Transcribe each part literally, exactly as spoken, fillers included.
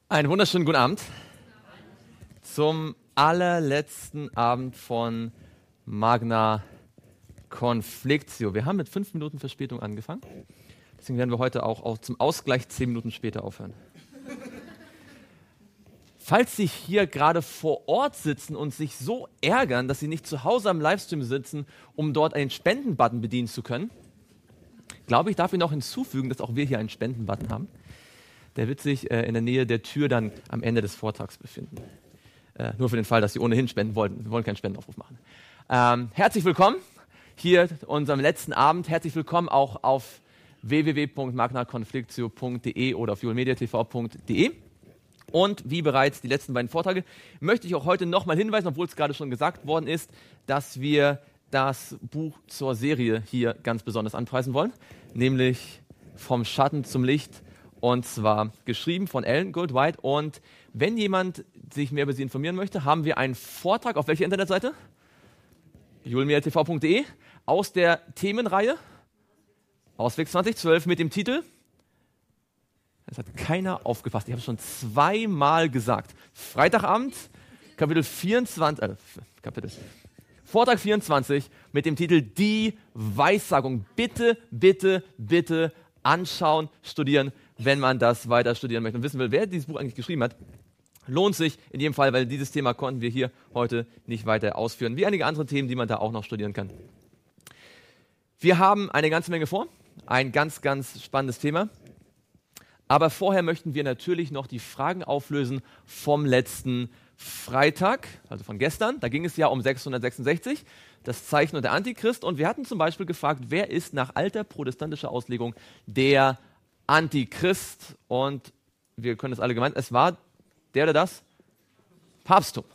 Einen wunderschönen guten Abend zum allerletzten Abend von Magna Conflictio. Wir haben mit fünf Minuten Verspätung angefangen, deswegen werden wir heute auch, auch zum Ausgleich zehn Minuten später aufhören. Falls Sie hier gerade vor Ort sitzen und sich so ärgern, dass Sie nicht zu Hause am Livestream sitzen, um dort einen Spenden-Button bedienen zu können, glaube ich, darf ich noch hinzufügen, dass auch wir hier einen Spenden-Button haben. Der wird sich äh, in der Nähe der Tür dann am Ende des Vortrags befinden. Äh, nur für den Fall, dass Sie ohnehin spenden wollten. Wir wollen keinen Spendenaufruf machen. Ähm, herzlich willkommen hier unserem letzten Abend. Herzlich willkommen auch auf w w w punkt magna conflictio punkt d e oder auf julmediatv punkt d e. Und wie bereits die letzten beiden Vorträge möchte ich auch heute nochmal hinweisen, obwohl es gerade schon gesagt worden ist, dass wir das Buch zur Serie hier ganz besonders anpreisen wollen, nämlich Vom Schatten zum Licht. Und zwar geschrieben von Ellen Goldwhite. Und wenn jemand sich mehr über sie informieren möchte, haben wir einen Vortrag auf welcher Internetseite? julmediatv punkt d e aus der Themenreihe Ausweg zwanzig zwölf mit dem Titel, das hat keiner aufgepasst, ich habe es schon zweimal gesagt, Freitagabend, Kapitel vierundzwanzig, äh, Kapitel, Vortrag vierundzwanzig mit dem Titel Die Weissagung. Bitte, bitte, bitte anschauen, studieren, wenn man das weiter studieren möchte und wissen will, wer dieses Buch eigentlich geschrieben hat. Lohnt sich in jedem Fall, weil dieses Thema konnten wir hier heute nicht weiter ausführen, wie einige andere Themen, die man da auch noch studieren kann. Wir haben eine ganze Menge vor, ein ganz, ganz spannendes Thema. Aber vorher möchten wir natürlich noch die Fragen auflösen vom letzten Freitag, also von gestern. Da ging es ja um sechshundertsechsundsechzig, das Zeichen und der Antichrist. Und wir hatten zum Beispiel gefragt, wer ist nach alter protestantischer Auslegung der Antichrist? Und wir können es alle gemeint, es war der oder das? Papsttum.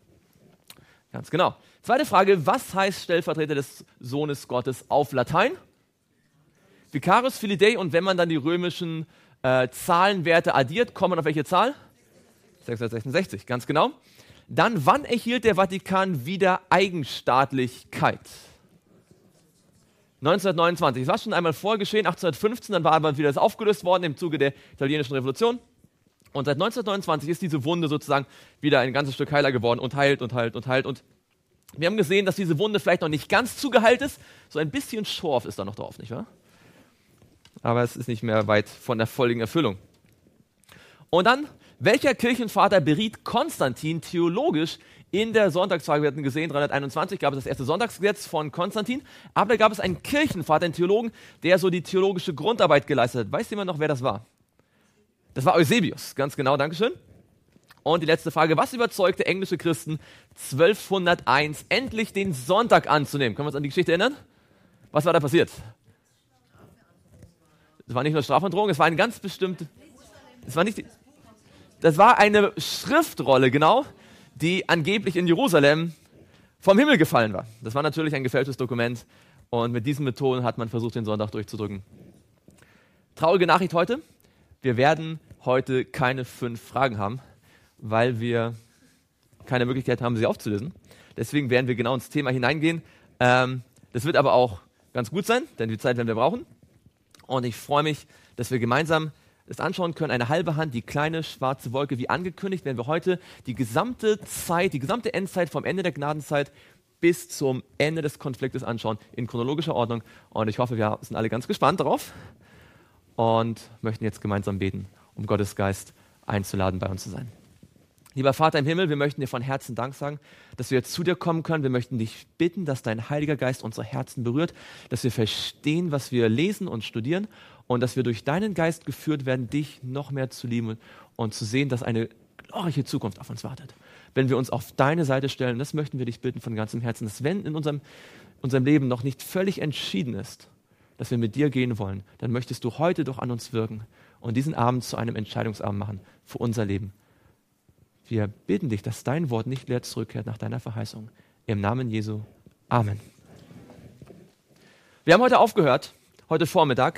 Ganz genau. Zweite Frage, was heißt Stellvertreter des Sohnes Gottes auf Latein? Vicarius Filii Dei. Und wenn man dann die römischen äh, Zahlenwerte addiert, kommt man auf welche Zahl? sechshundertsechsundsechzig, ganz genau. Dann, wann erhielt der Vatikan wieder Eigenstaatlichkeit? neunzehnhundertneunundzwanzig. Das war schon einmal vorgeschehen, achtzehnhundertfünfzehn, dann war aber wieder das aufgelöst worden im Zuge der italienischen Revolution. Und seit neunzehnhundertneunundzwanzig ist diese Wunde sozusagen wieder ein ganzes Stück heiler geworden und heilt und heilt und heilt. Und wir haben gesehen, dass diese Wunde vielleicht noch nicht ganz zugeheilt ist. So ein bisschen Schorf ist da noch drauf, nicht wahr? Aber es ist nicht mehr weit von der völligen Erfüllung. Und dann, welcher Kirchenvater beriet Konstantin theologisch in der Sonntagsfrage? Wir hatten gesehen, dreihunderteinundzwanzig gab es das erste Sonntagsgesetz von Konstantin, aber da gab es einen Kirchenvater, einen Theologen, der so die theologische Grundarbeit geleistet hat. Weiß jemand noch, wer das war? Das war Eusebius, ganz genau, Dankeschön. Und die letzte Frage, was überzeugte englische Christen zwölfhunderteins endlich den Sonntag anzunehmen? Können wir uns an die Geschichte erinnern? Was war da passiert? Das war nicht nur Strafandrohung, es war eine ganz bestimmte, es war nicht die, das war eine Schriftrolle, genau, die angeblich in Jerusalem vom Himmel gefallen war. Das war natürlich ein gefälschtes Dokument und mit diesen Methoden hat man versucht, den Sonntag durchzudrücken. Traurige Nachricht heute, wir werden heute keine fünf Fragen haben, weil wir keine Möglichkeit haben, sie aufzulösen. Deswegen werden wir genau ins Thema hineingehen. Ähm, das wird aber auch ganz gut sein, denn die Zeit werden wir brauchen. Und ich freue mich, dass wir gemeinsam das anschauen können. Eine halbe Hand, die kleine schwarze Wolke, wie angekündigt, werden wir heute die gesamte Zeit, die gesamte Endzeit vom Ende der Gnadenzeit bis zum Ende des Konfliktes anschauen, in chronologischer Ordnung. Und ich hoffe, wir sind alle ganz gespannt darauf und möchten jetzt gemeinsam beten, um Gottes Geist einzuladen, bei uns zu sein. Lieber Vater im Himmel, wir möchten dir von Herzen Dank sagen, dass wir jetzt zu dir kommen können. Wir möchten dich bitten, dass dein Heiliger Geist unsere Herzen berührt, dass wir verstehen, was wir lesen und studieren und dass wir durch deinen Geist geführt werden, dich noch mehr zu lieben und zu sehen, dass eine glorreiche Zukunft auf uns wartet. Wenn wir uns auf deine Seite stellen, das möchten wir dich bitten von ganzem Herzen, dass wenn in unserem, unserem Leben noch nicht völlig entschieden ist, dass wir mit dir gehen wollen, dann möchtest du heute doch an uns wirken und diesen Abend zu einem Entscheidungsabend machen für unser Leben. Wir bitten dich, dass dein Wort nicht leer zurückkehrt nach deiner Verheißung. Im Namen Jesu. Amen. Wir haben heute aufgehört, heute Vormittag,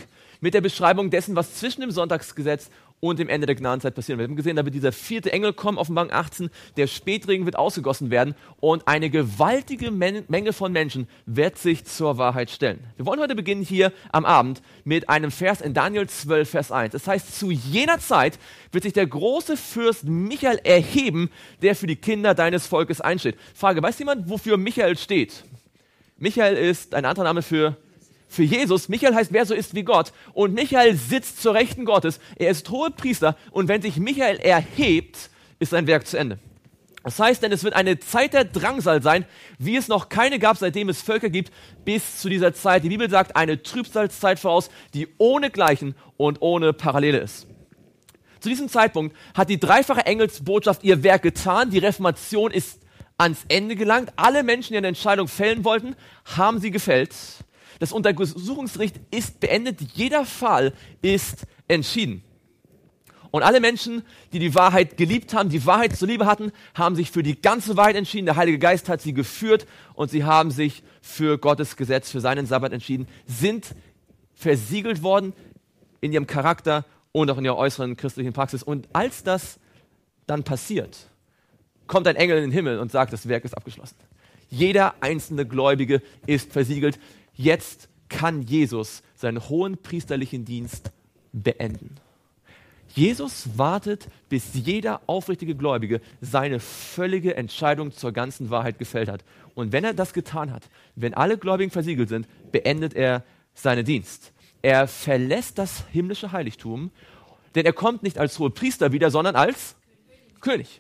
mit der Beschreibung dessen, was zwischen dem Sonntagsgesetz und dem Ende der Gnadenzeit passieren wird. Wir haben gesehen, da wird dieser vierte Engel kommen, Offenbarung achtzehn, der Spätregen wird ausgegossen werden und eine gewaltige Men- Menge von Menschen wird sich zur Wahrheit stellen. Wir wollen heute beginnen hier am Abend mit einem Vers in Daniel zwölf, Vers eins. Das heißt, zu jener Zeit wird sich der große Fürst Michael erheben, der für die Kinder deines Volkes einsteht. Frage, weiß jemand, wofür Michael steht? Michael ist ein anderer Name für Für Jesus. Michael heißt, wer so ist wie Gott. Und Michael sitzt zur Rechten Gottes. Er ist Hohepriester. Und wenn sich Michael erhebt, ist sein Werk zu Ende. Das heißt, denn es wird eine Zeit der Drangsal sein, wie es noch keine gab, seitdem es Völker gibt, bis zu dieser Zeit. Die Bibel sagt, eine Trübsalzeit voraus, die ohnegleichen und ohne Parallele ist. Zu diesem Zeitpunkt hat die dreifache Engelsbotschaft ihr Werk getan. Die Reformation ist ans Ende gelangt. Alle Menschen, die eine Entscheidung fällen wollten, haben sie gefällt. Das Untersuchungsgericht ist beendet, jeder Fall ist entschieden. Und alle Menschen, die die Wahrheit geliebt haben, die Wahrheit zur Liebe hatten, haben sich für die ganze Wahrheit entschieden. Der Heilige Geist hat sie geführt und sie haben sich für Gottes Gesetz, für seinen Sabbat entschieden, sind versiegelt worden in ihrem Charakter und auch in ihrer äußeren christlichen Praxis. Und als das dann passiert, kommt ein Engel in den Himmel und sagt, das Werk ist abgeschlossen. Jeder einzelne Gläubige ist versiegelt. Jetzt kann Jesus seinen hohen priesterlichen Dienst beenden. Jesus wartet, bis jeder aufrichtige Gläubige seine völlige Entscheidung zur ganzen Wahrheit gefällt hat. Und wenn er das getan hat, wenn alle Gläubigen versiegelt sind, beendet er seinen Dienst. Er verlässt das himmlische Heiligtum, denn er kommt nicht als Hohepriester wieder, sondern als König.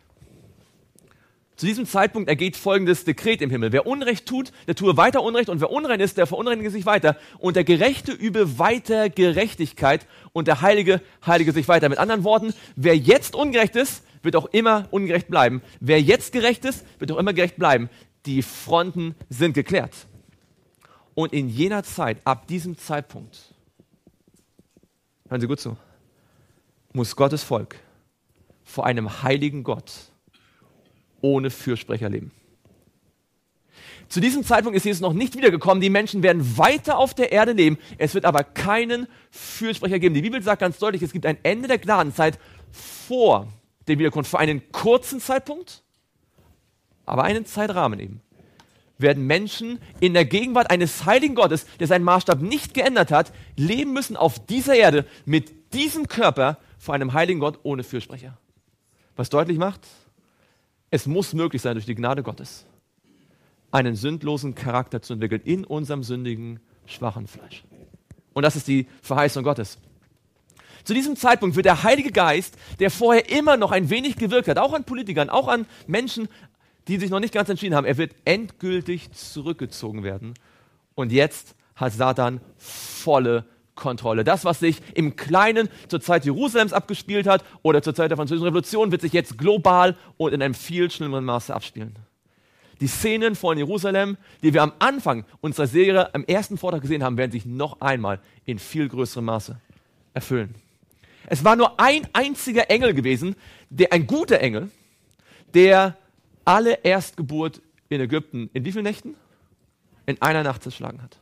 Zu diesem Zeitpunkt ergeht folgendes Dekret im Himmel. Wer Unrecht tut, der tue weiter Unrecht, und wer unrein ist, der verunreinige sich weiter. Und der Gerechte übe weiter Gerechtigkeit und der Heilige heilige sich weiter. Mit anderen Worten, wer jetzt ungerecht ist, wird auch immer ungerecht bleiben. Wer jetzt gerecht ist, wird auch immer gerecht bleiben. Die Fronten sind geklärt. Und in jener Zeit, ab diesem Zeitpunkt, hören Sie gut zu, muss Gottes Volk vor einem heiligen Gott ohne Fürsprecher leben. Zu diesem Zeitpunkt ist Jesus noch nicht wiedergekommen. Die Menschen werden weiter auf der Erde leben. Es wird aber keinen Fürsprecher geben. Die Bibel sagt ganz deutlich, es gibt ein Ende der Gnadenzeit vor der Wiederkunft. Für einen kurzen Zeitpunkt, aber einen Zeitrahmen eben, werden Menschen in der Gegenwart eines heiligen Gottes, der seinen Maßstab nicht geändert hat, leben müssen auf dieser Erde mit diesem Körper vor einem heiligen Gott ohne Fürsprecher. Was deutlich macht, es muss möglich sein, durch die Gnade Gottes einen sündlosen Charakter zu entwickeln in unserem sündigen, schwachen Fleisch. Und das ist die Verheißung Gottes. Zu diesem Zeitpunkt wird der Heilige Geist, der vorher immer noch ein wenig gewirkt hat, auch an Politikern, auch an Menschen, die sich noch nicht ganz entschieden haben, er wird endgültig zurückgezogen werden. Und jetzt hat Satan volle Kontrolle. Das, was sich im Kleinen zur Zeit Jerusalems abgespielt hat oder zur Zeit der Französischen Revolution, wird sich jetzt global und in einem viel schlimmeren Maße abspielen. Die Szenen von Jerusalem, die wir am Anfang unserer Serie am ersten Vortrag gesehen haben, werden sich noch einmal in viel größerem Maße erfüllen. Es war nur ein einziger Engel gewesen, der ein guter Engel, der alle Erstgeburt in Ägypten in wie vielen Nächten? In einer Nacht zerschlagen hat.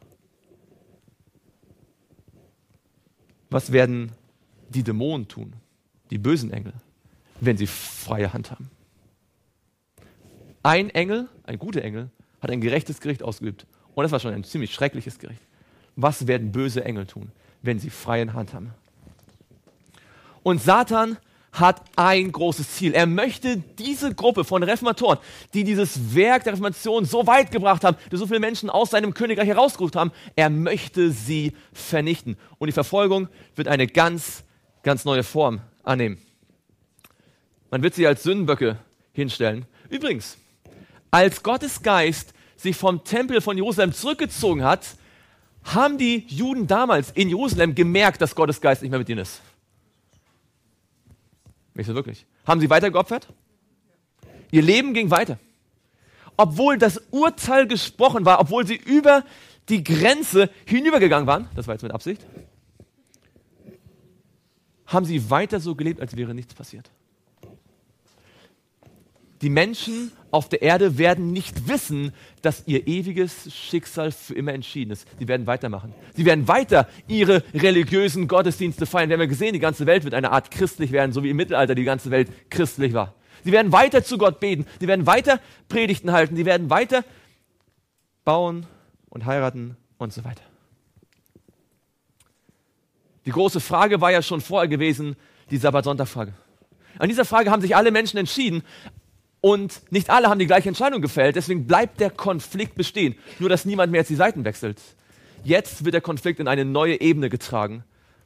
Was werden die Dämonen tun, die bösen Engel, wenn sie freie Hand haben? Ein Engel, ein guter Engel, hat ein gerechtes Gericht ausgeübt. Und das war schon ein ziemlich schreckliches Gericht. Was werden böse Engel tun, wenn sie freie Hand haben? Und Satan hat ein großes Ziel. Er möchte diese Gruppe von Reformatoren, die dieses Werk der Reformation so weit gebracht haben, die so viele Menschen aus seinem Königreich herausgerufen haben, er möchte sie vernichten. Und die Verfolgung wird eine ganz, ganz neue Form annehmen. Man wird sie als Sündenböcke hinstellen. Übrigens, als Gottes Geist sich vom Tempel von Jerusalem zurückgezogen hat, haben die Juden damals in Jerusalem gemerkt, dass Gottes Geist nicht mehr mit ihnen ist. Nicht so wirklich. Haben sie weiter geopfert? Ihr Leben ging weiter. Obwohl das Urteil gesprochen war, obwohl sie über die Grenze hinübergegangen waren, das war jetzt mit Absicht, haben sie weiter so gelebt, als wäre nichts passiert. Die Menschen auf der Erde werden nicht wissen, dass ihr ewiges Schicksal für immer entschieden ist. Sie werden weitermachen. Sie werden weiter ihre religiösen Gottesdienste feiern. Wir haben ja gesehen, die ganze Welt wird eine Art christlich werden, so wie im Mittelalter die ganze Welt christlich war. Sie werden weiter zu Gott beten. Sie werden weiter Predigten halten. Sie werden weiter bauen und heiraten und so weiter. Die große Frage war ja schon vorher gewesen, die Sabbat-Sonntag-Frage. An dieser Frage haben sich alle Menschen entschieden und nicht alle haben die gleiche Entscheidung gefällt. Deswegen bleibt der Konflikt bestehen. Nur, dass niemand mehr jetzt die Seiten wechselt. Jetzt wird der Konflikt in eine neue Ebene getragen.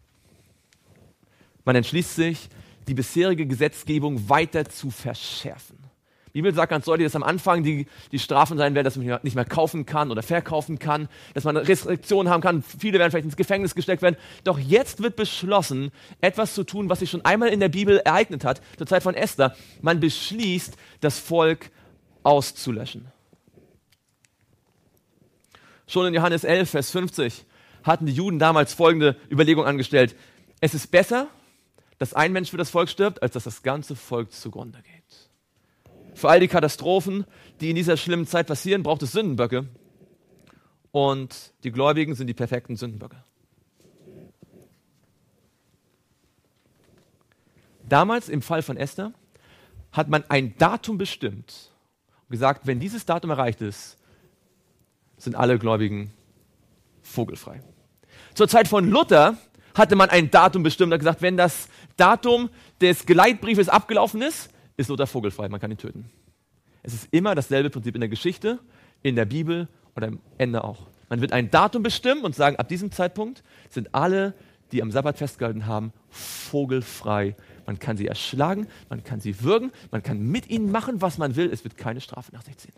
Man entschließt sich, die bisherige Gesetzgebung weiter zu verschärfen. Die Bibel sagt ganz deutlich, dass am Anfang die, die Strafen sein werden, dass man nicht mehr kaufen kann oder verkaufen kann, dass man Restriktionen haben kann. Viele werden vielleicht ins Gefängnis gesteckt werden. Doch jetzt wird beschlossen, etwas zu tun, was sich schon einmal in der Bibel ereignet hat, zur Zeit von Esther. Man beschließt, das Volk auszulöschen. Schon in Johannes elf, Vers fünfzig hatten die Juden damals folgende Überlegung angestellt. Es ist besser, dass ein Mensch für das Volk stirbt, als dass das ganze Volk zugrunde geht. Für all die Katastrophen, die in dieser schlimmen Zeit passieren, braucht es Sündenböcke. Und die Gläubigen sind die perfekten Sündenböcke. Damals, im Fall von Esther, hat man ein Datum bestimmt und gesagt, wenn dieses Datum erreicht ist, sind alle Gläubigen vogelfrei. Zur Zeit von Luther hatte man ein Datum bestimmt und gesagt, wenn das Datum des Geleitbriefes abgelaufen ist, ist Luther vogelfrei, man kann ihn töten. Es ist immer dasselbe Prinzip in der Geschichte, in der Bibel oder am Ende auch. Man wird ein Datum bestimmen und sagen, ab diesem Zeitpunkt sind alle, die am Sabbat festgehalten haben, vogelfrei. Man kann sie erschlagen, man kann sie würgen, man kann mit ihnen machen, was man will, es wird keine Strafe nach sich ziehen.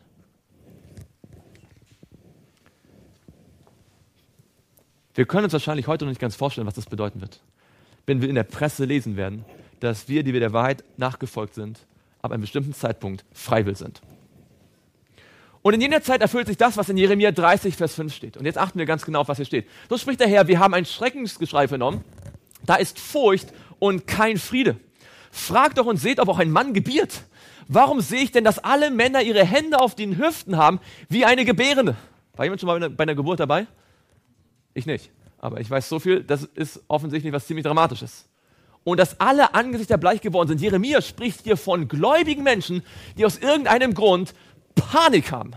Wir können uns wahrscheinlich heute noch nicht ganz vorstellen, was das bedeuten wird, wenn wir in der Presse lesen werden, dass wir, die wir der Wahrheit nachgefolgt sind, ab einem bestimmten Zeitpunkt freiwillig sind. Und in jener Zeit erfüllt sich das, was in Jeremia dreißig, Vers fünf steht. Und jetzt achten wir ganz genau auf, was hier steht. So spricht der Herr, wir haben ein Schreckensgeschrei vernommen. Da ist Furcht und kein Friede. Fragt doch und seht, ob auch ein Mann gebiert. Warum sehe ich denn, dass alle Männer ihre Hände auf den Hüften haben, wie eine Gebärende? War jemand schon mal bei einer, bei einer Geburt dabei? Ich nicht. Aber ich weiß so viel, das ist offensichtlich was ziemlich Dramatisches. Und dass alle Angesichter bleich geworden sind. Jeremia spricht hier von gläubigen Menschen, die aus irgendeinem Grund Panik haben.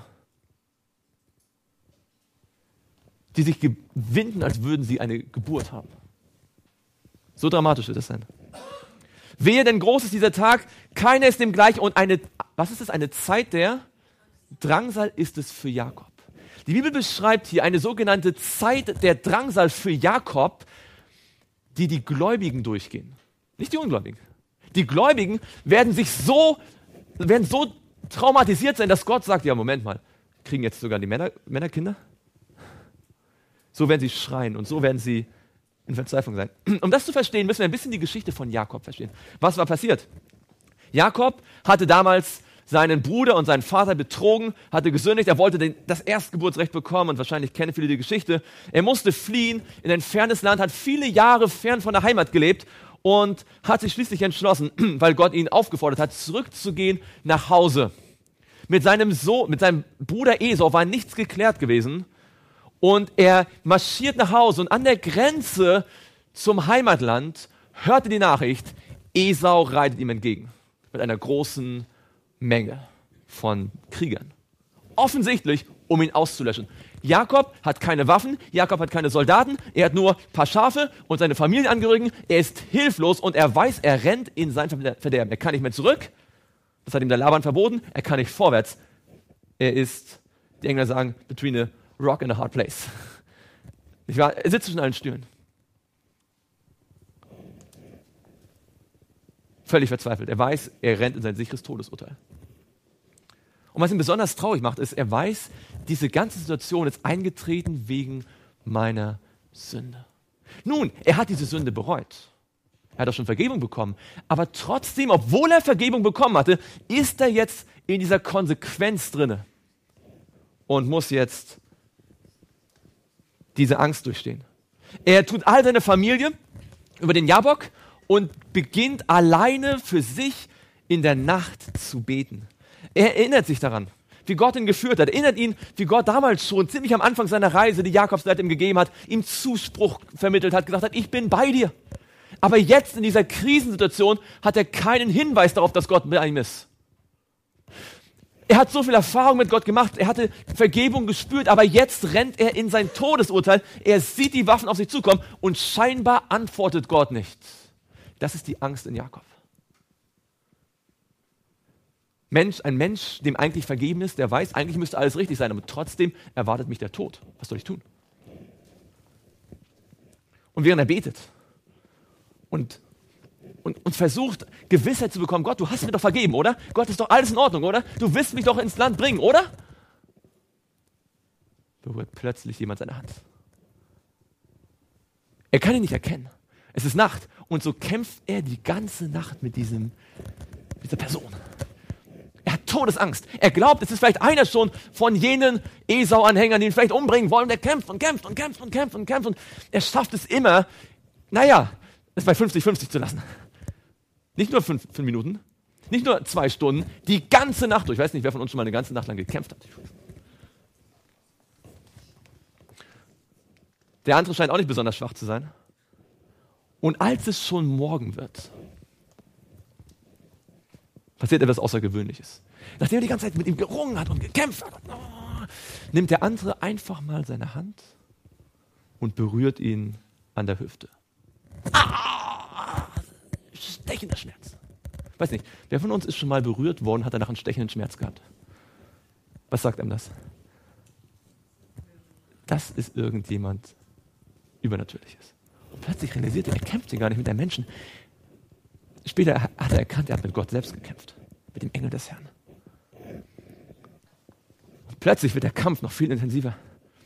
Die sich winden, als würden sie eine Geburt haben. So dramatisch wird es sein. Wehe, denn groß ist dieser Tag, keiner ist dem gleich. Und eine, was ist es? Eine Zeit der Drangsal ist es für Jakob. Die Bibel beschreibt hier eine sogenannte Zeit der Drangsal für Jakob, die die Gläubigen durchgehen. Nicht die Ungläubigen. Die Gläubigen werden sich so, werden so traumatisiert sein, dass Gott sagt, ja, Moment mal, kriegen jetzt sogar die Männer, Männer Kinder? So werden sie schreien und so werden sie in Verzweiflung sein. Um das zu verstehen, müssen wir ein bisschen die Geschichte von Jakob verstehen. Was war passiert? Jakob hatte damals seinen Bruder und seinen Vater betrogen, hatte gesündigt, er wollte den, das Erstgeburtsrecht bekommen und wahrscheinlich kennen viele die Geschichte. Er musste fliehen in ein fernes Land, hat viele Jahre fern von der Heimat gelebt und hat sich schließlich entschlossen, weil Gott ihn aufgefordert hat, zurückzugehen nach Hause. Mit seinem Sohn, mit seinem Bruder Esau war nichts geklärt gewesen und er marschiert nach Hause und an der Grenze zum Heimatland hörte die Nachricht, Esau reitet ihm entgegen mit einer großen Menge von Kriegern. Offensichtlich, um ihn auszulöschen. Jakob hat keine Waffen, Jakob hat keine Soldaten, er hat nur ein paar Schafe und seine Familienangehörigen. Er ist hilflos und er weiß, er rennt in sein Verderben. Er kann nicht mehr zurück, das hat ihm der Laban verboten, er kann nicht vorwärts. Er ist, die Engländer sagen, between a rock and a hard place. Nicht wahr? Er sitzt zwischen allen Stühlen. Völlig verzweifelt. Er weiß, er rennt in sein sicheres Todesurteil. Und was ihn besonders traurig macht, ist, er weiß, diese ganze Situation ist eingetreten wegen meiner Sünde. Nun, er hat diese Sünde bereut. Er hat auch schon Vergebung bekommen. Aber trotzdem, obwohl er Vergebung bekommen hatte, ist er jetzt in dieser Konsequenz drinne und muss jetzt diese Angst durchstehen. Er tut all seine Familie über den Jabok und beginnt alleine für sich in der Nacht zu beten. Er erinnert sich daran, wie Gott ihn geführt hat. Erinnert ihn, wie Gott damals schon, ziemlich am Anfang seiner Reise, die Jakobsleiter ihm gegeben hat, ihm Zuspruch vermittelt hat, gesagt hat, ich bin bei dir. Aber jetzt in dieser Krisensituation hat er keinen Hinweis darauf, dass Gott bei ihm ist. Er hat so viel Erfahrung mit Gott gemacht, er hatte Vergebung gespürt, aber jetzt rennt er in sein Todesurteil. Er sieht die Waffen auf sich zukommen und scheinbar antwortet Gott nicht. Das ist die Angst in Jakob. Mensch, ein Mensch, dem eigentlich vergeben ist, der weiß, eigentlich müsste alles richtig sein, aber trotzdem erwartet mich der Tod. Was soll ich tun? Und während er betet und, und, und versucht, Gewissheit zu bekommen, Gott, du hast mir doch vergeben, oder? Gott, ist doch alles in Ordnung, oder? Du willst mich doch ins Land bringen, oder? Berührt plötzlich jemand seine Hand. Er kann ihn nicht erkennen. Es ist Nacht und so kämpft er die ganze Nacht mit diesem, dieser Person. Er hat Todesangst. Er glaubt, es ist vielleicht einer schon von jenen Esau-Anhängern, die ihn vielleicht umbringen wollen. Der kämpft und kämpft und kämpft und kämpft und kämpft und er schafft es immer, naja, es bei fünfzig fünfzig zu lassen. Nicht nur fünf, fünf Minuten, nicht nur zwei Stunden, die ganze Nacht durch. Ich weiß nicht, wer von uns schon mal eine ganze Nacht lang gekämpft hat. Der andere scheint auch nicht besonders schwach zu sein. Und als es schon morgen wird, passiert etwas Außergewöhnliches. Nachdem er die ganze Zeit mit ihm gerungen hat und gekämpft hat, oh, nimmt der andere einfach mal seine Hand und berührt ihn an der Hüfte. Ah, stechender Schmerz. Weiß nicht, wer von uns ist schon mal berührt worden, hat danach einen stechenden Schmerz gehabt? Was sagt einem das? Das ist irgendjemand Übernatürliches. Und plötzlich realisiert er, er kämpft hier gar nicht mit einem Menschen. Später hat er erkannt, er hat mit Gott selbst gekämpft. Mit dem Engel des Herrn. Und plötzlich wird der Kampf noch viel intensiver.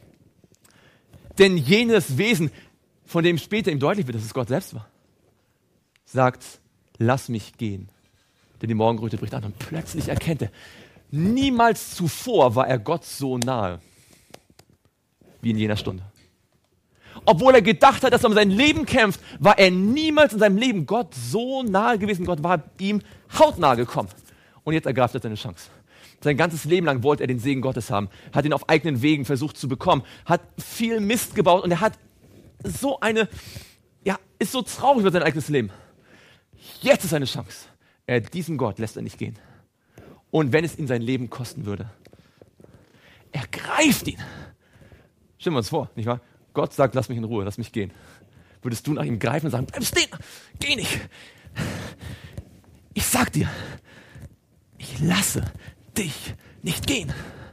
Denn jenes Wesen, von dem später ihm deutlich wird, dass es Gott selbst war, sagt, lass mich gehen. Denn die Morgenröte bricht an und plötzlich erkennt er, niemals zuvor war er Gott so nahe wie in jener Stunde. Obwohl er gedacht hat, dass er um sein Leben kämpft, war er niemals in seinem Leben Gott so nahe gewesen. Gott war ihm hautnah gekommen. Und jetzt ergreift er seine Chance. Sein ganzes Leben lang wollte er den Segen Gottes haben, hat ihn auf eigenen Wegen versucht zu bekommen, hat viel Mist gebaut und er hat so eine, ja, ist so traurig über sein eigenes Leben. Jetzt ist seine Chance. Er, diesen Gott lässt er nicht gehen. Und wenn es ihn sein Leben kosten würde, er greift ihn. Stellen wir uns vor, nicht wahr? Gott sagt, lass mich in Ruhe, lass mich gehen. Würdest du nach ihm greifen und sagen, bleib stehen, geh nicht. Ich sag dir, ich lasse dich nicht gehen.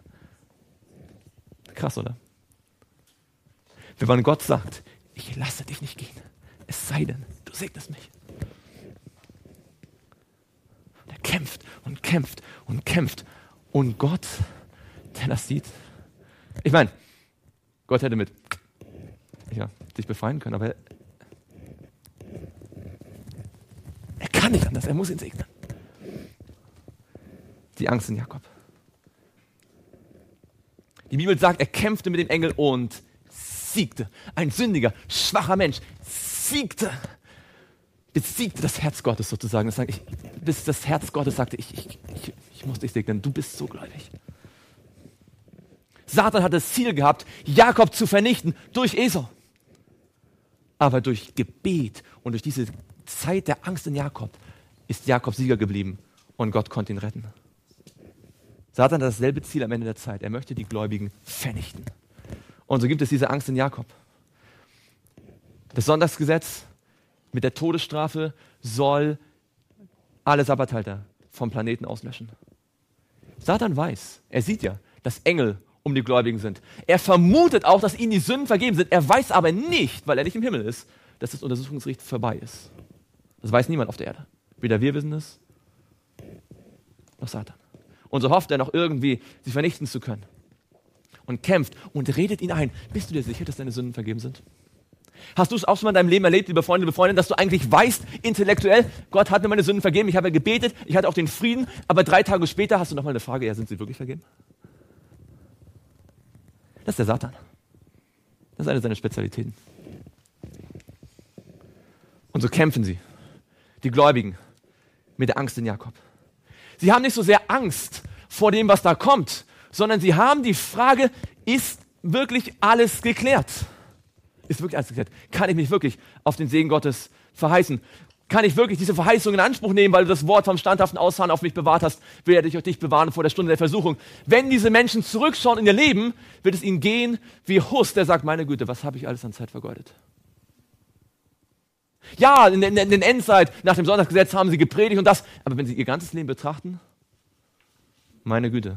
Krass, oder? Wenn man Gott sagt, ich lasse dich nicht gehen, es sei denn, du segnest mich. Und er kämpft und kämpft und kämpft. Und Gott, der das sieht, ich meine, Gott hätte mit ja, dich befreien können, aber er, er kann nicht anders, er muss ihn segnen. Die Angst in Jakob. Die Bibel sagt, er kämpfte mit dem Engel und siegte. Ein sündiger, schwacher Mensch siegte. Besiegte das Herz Gottes sozusagen. Das sagt, ich, bis das Herz Gottes sagte, ich, ich, ich, ich muss dich segnen, du bist so gläubig. Satan hat das Ziel gehabt, Jakob zu vernichten durch Esau. Aber durch Gebet und durch diese Zeit der Angst in Jakob ist Jakob Sieger geblieben und Gott konnte ihn retten. Satan hat dasselbe Ziel am Ende der Zeit. Er möchte die Gläubigen vernichten. Und so gibt es diese Angst in Jakob. Das Sonntagsgesetz mit der Todesstrafe soll alle Sabbathalter vom Planeten auslöschen. Satan weiß, er sieht ja, dass Engel um die Gläubigen sind. Er vermutet auch, dass ihnen die Sünden vergeben sind. Er weiß aber nicht, weil er nicht im Himmel ist, dass das Untersuchungsgericht vorbei ist. Das weiß niemand auf der Erde. Weder wir wissen es, noch Satan. Und so hofft er noch irgendwie, sie vernichten zu können. Und kämpft und redet ihn ein. Bist du dir sicher, dass deine Sünden vergeben sind? Hast du es auch schon mal in deinem Leben erlebt, liebe Freunde, liebe Freunde, dass du eigentlich weißt, intellektuell, Gott hat mir meine Sünden vergeben, ich habe ja gebetet, ich hatte auch den Frieden, aber drei Tage später hast du nochmal eine Frage, ja, sind sie wirklich vergeben? Das ist der Satan. Das ist eine seiner Spezialitäten. Und so kämpfen sie, die Gläubigen, mit der Angst in Jakob. Sie haben nicht so sehr Angst vor dem, was da kommt, sondern sie haben die Frage, ist wirklich alles geklärt? Ist wirklich alles geklärt? Kann ich mich wirklich auf den Segen Gottes verheißen? Kann ich wirklich diese Verheißung in Anspruch nehmen, weil du das Wort vom standhaften Ausharren auf mich bewahrt hast, werde ich dich bewahren vor der Stunde der Versuchung. Wenn diese Menschen zurückschauen in ihr Leben, wird es ihnen gehen wie Hus, der sagt, meine Güte, was habe ich alles an Zeit vergeudet? Ja, in, in, in den Endzeit, nach dem Sonntagsgesetz haben sie gepredigt und das, aber wenn sie ihr ganzes Leben betrachten, meine Güte,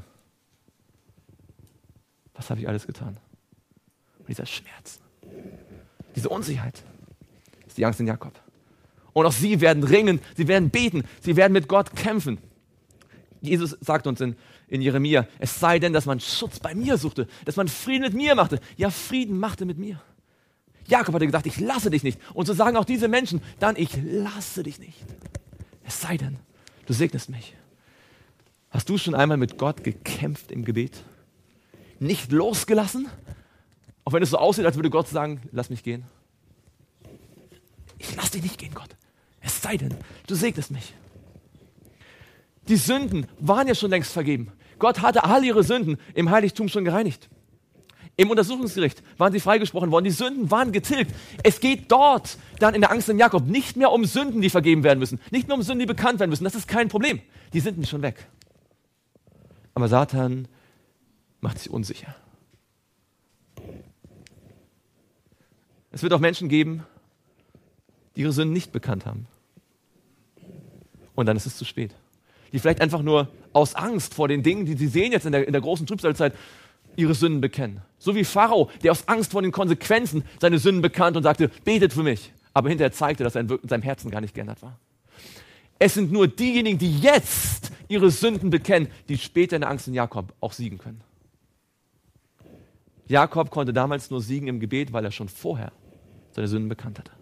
was habe ich alles getan? Und dieser Schmerz, diese Unsicherheit, ist die Angst in Jakob. Und auch sie werden ringen, sie werden beten, sie werden mit Gott kämpfen. Jesus sagt uns in, in Jeremia, es sei denn, dass man Schutz bei mir suchte, dass man Frieden mit mir machte. Ja, Frieden machte mit mir. Jakob hatte gesagt, ich lasse dich nicht. Und so sagen auch diese Menschen, dann ich lasse dich nicht. Es sei denn, du segnest mich. Hast du schon einmal mit Gott gekämpft im Gebet? Nicht losgelassen? Auch wenn es so aussieht, als würde Gott sagen, lass mich gehen. Ich lasse dich nicht gehen, Gott. Es sei denn, du segnest mich. Die Sünden waren ja schon längst vergeben. Gott hatte all ihre Sünden im Heiligtum schon gereinigt. Im Untersuchungsgericht waren sie freigesprochen worden. Die Sünden waren getilgt. Es geht dort dann in der Angst in Jakob nicht mehr um Sünden, die vergeben werden müssen. Nicht mehr um Sünden, die bekannt werden müssen. Das ist kein Problem. Die sind nicht schon weg. Aber Satan macht sich unsicher. Es wird auch Menschen geben, die ihre Sünden nicht bekannt haben. Und dann ist es zu spät. Die vielleicht einfach nur aus Angst vor den Dingen, die sie sehen jetzt in der, in der großen Trübsalzeit, ihre Sünden bekennen. So wie Pharao, der aus Angst vor den Konsequenzen seine Sünden bekannt und sagte, betet für mich. Aber hinterher zeigte, dass er in seinem Herzen gar nicht geändert war. Es sind nur diejenigen, die jetzt ihre Sünden bekennen, die später in der Angst in Jakob auch siegen können. Jakob konnte damals nur siegen im Gebet, weil er schon vorher seine Sünden bekannt hatte.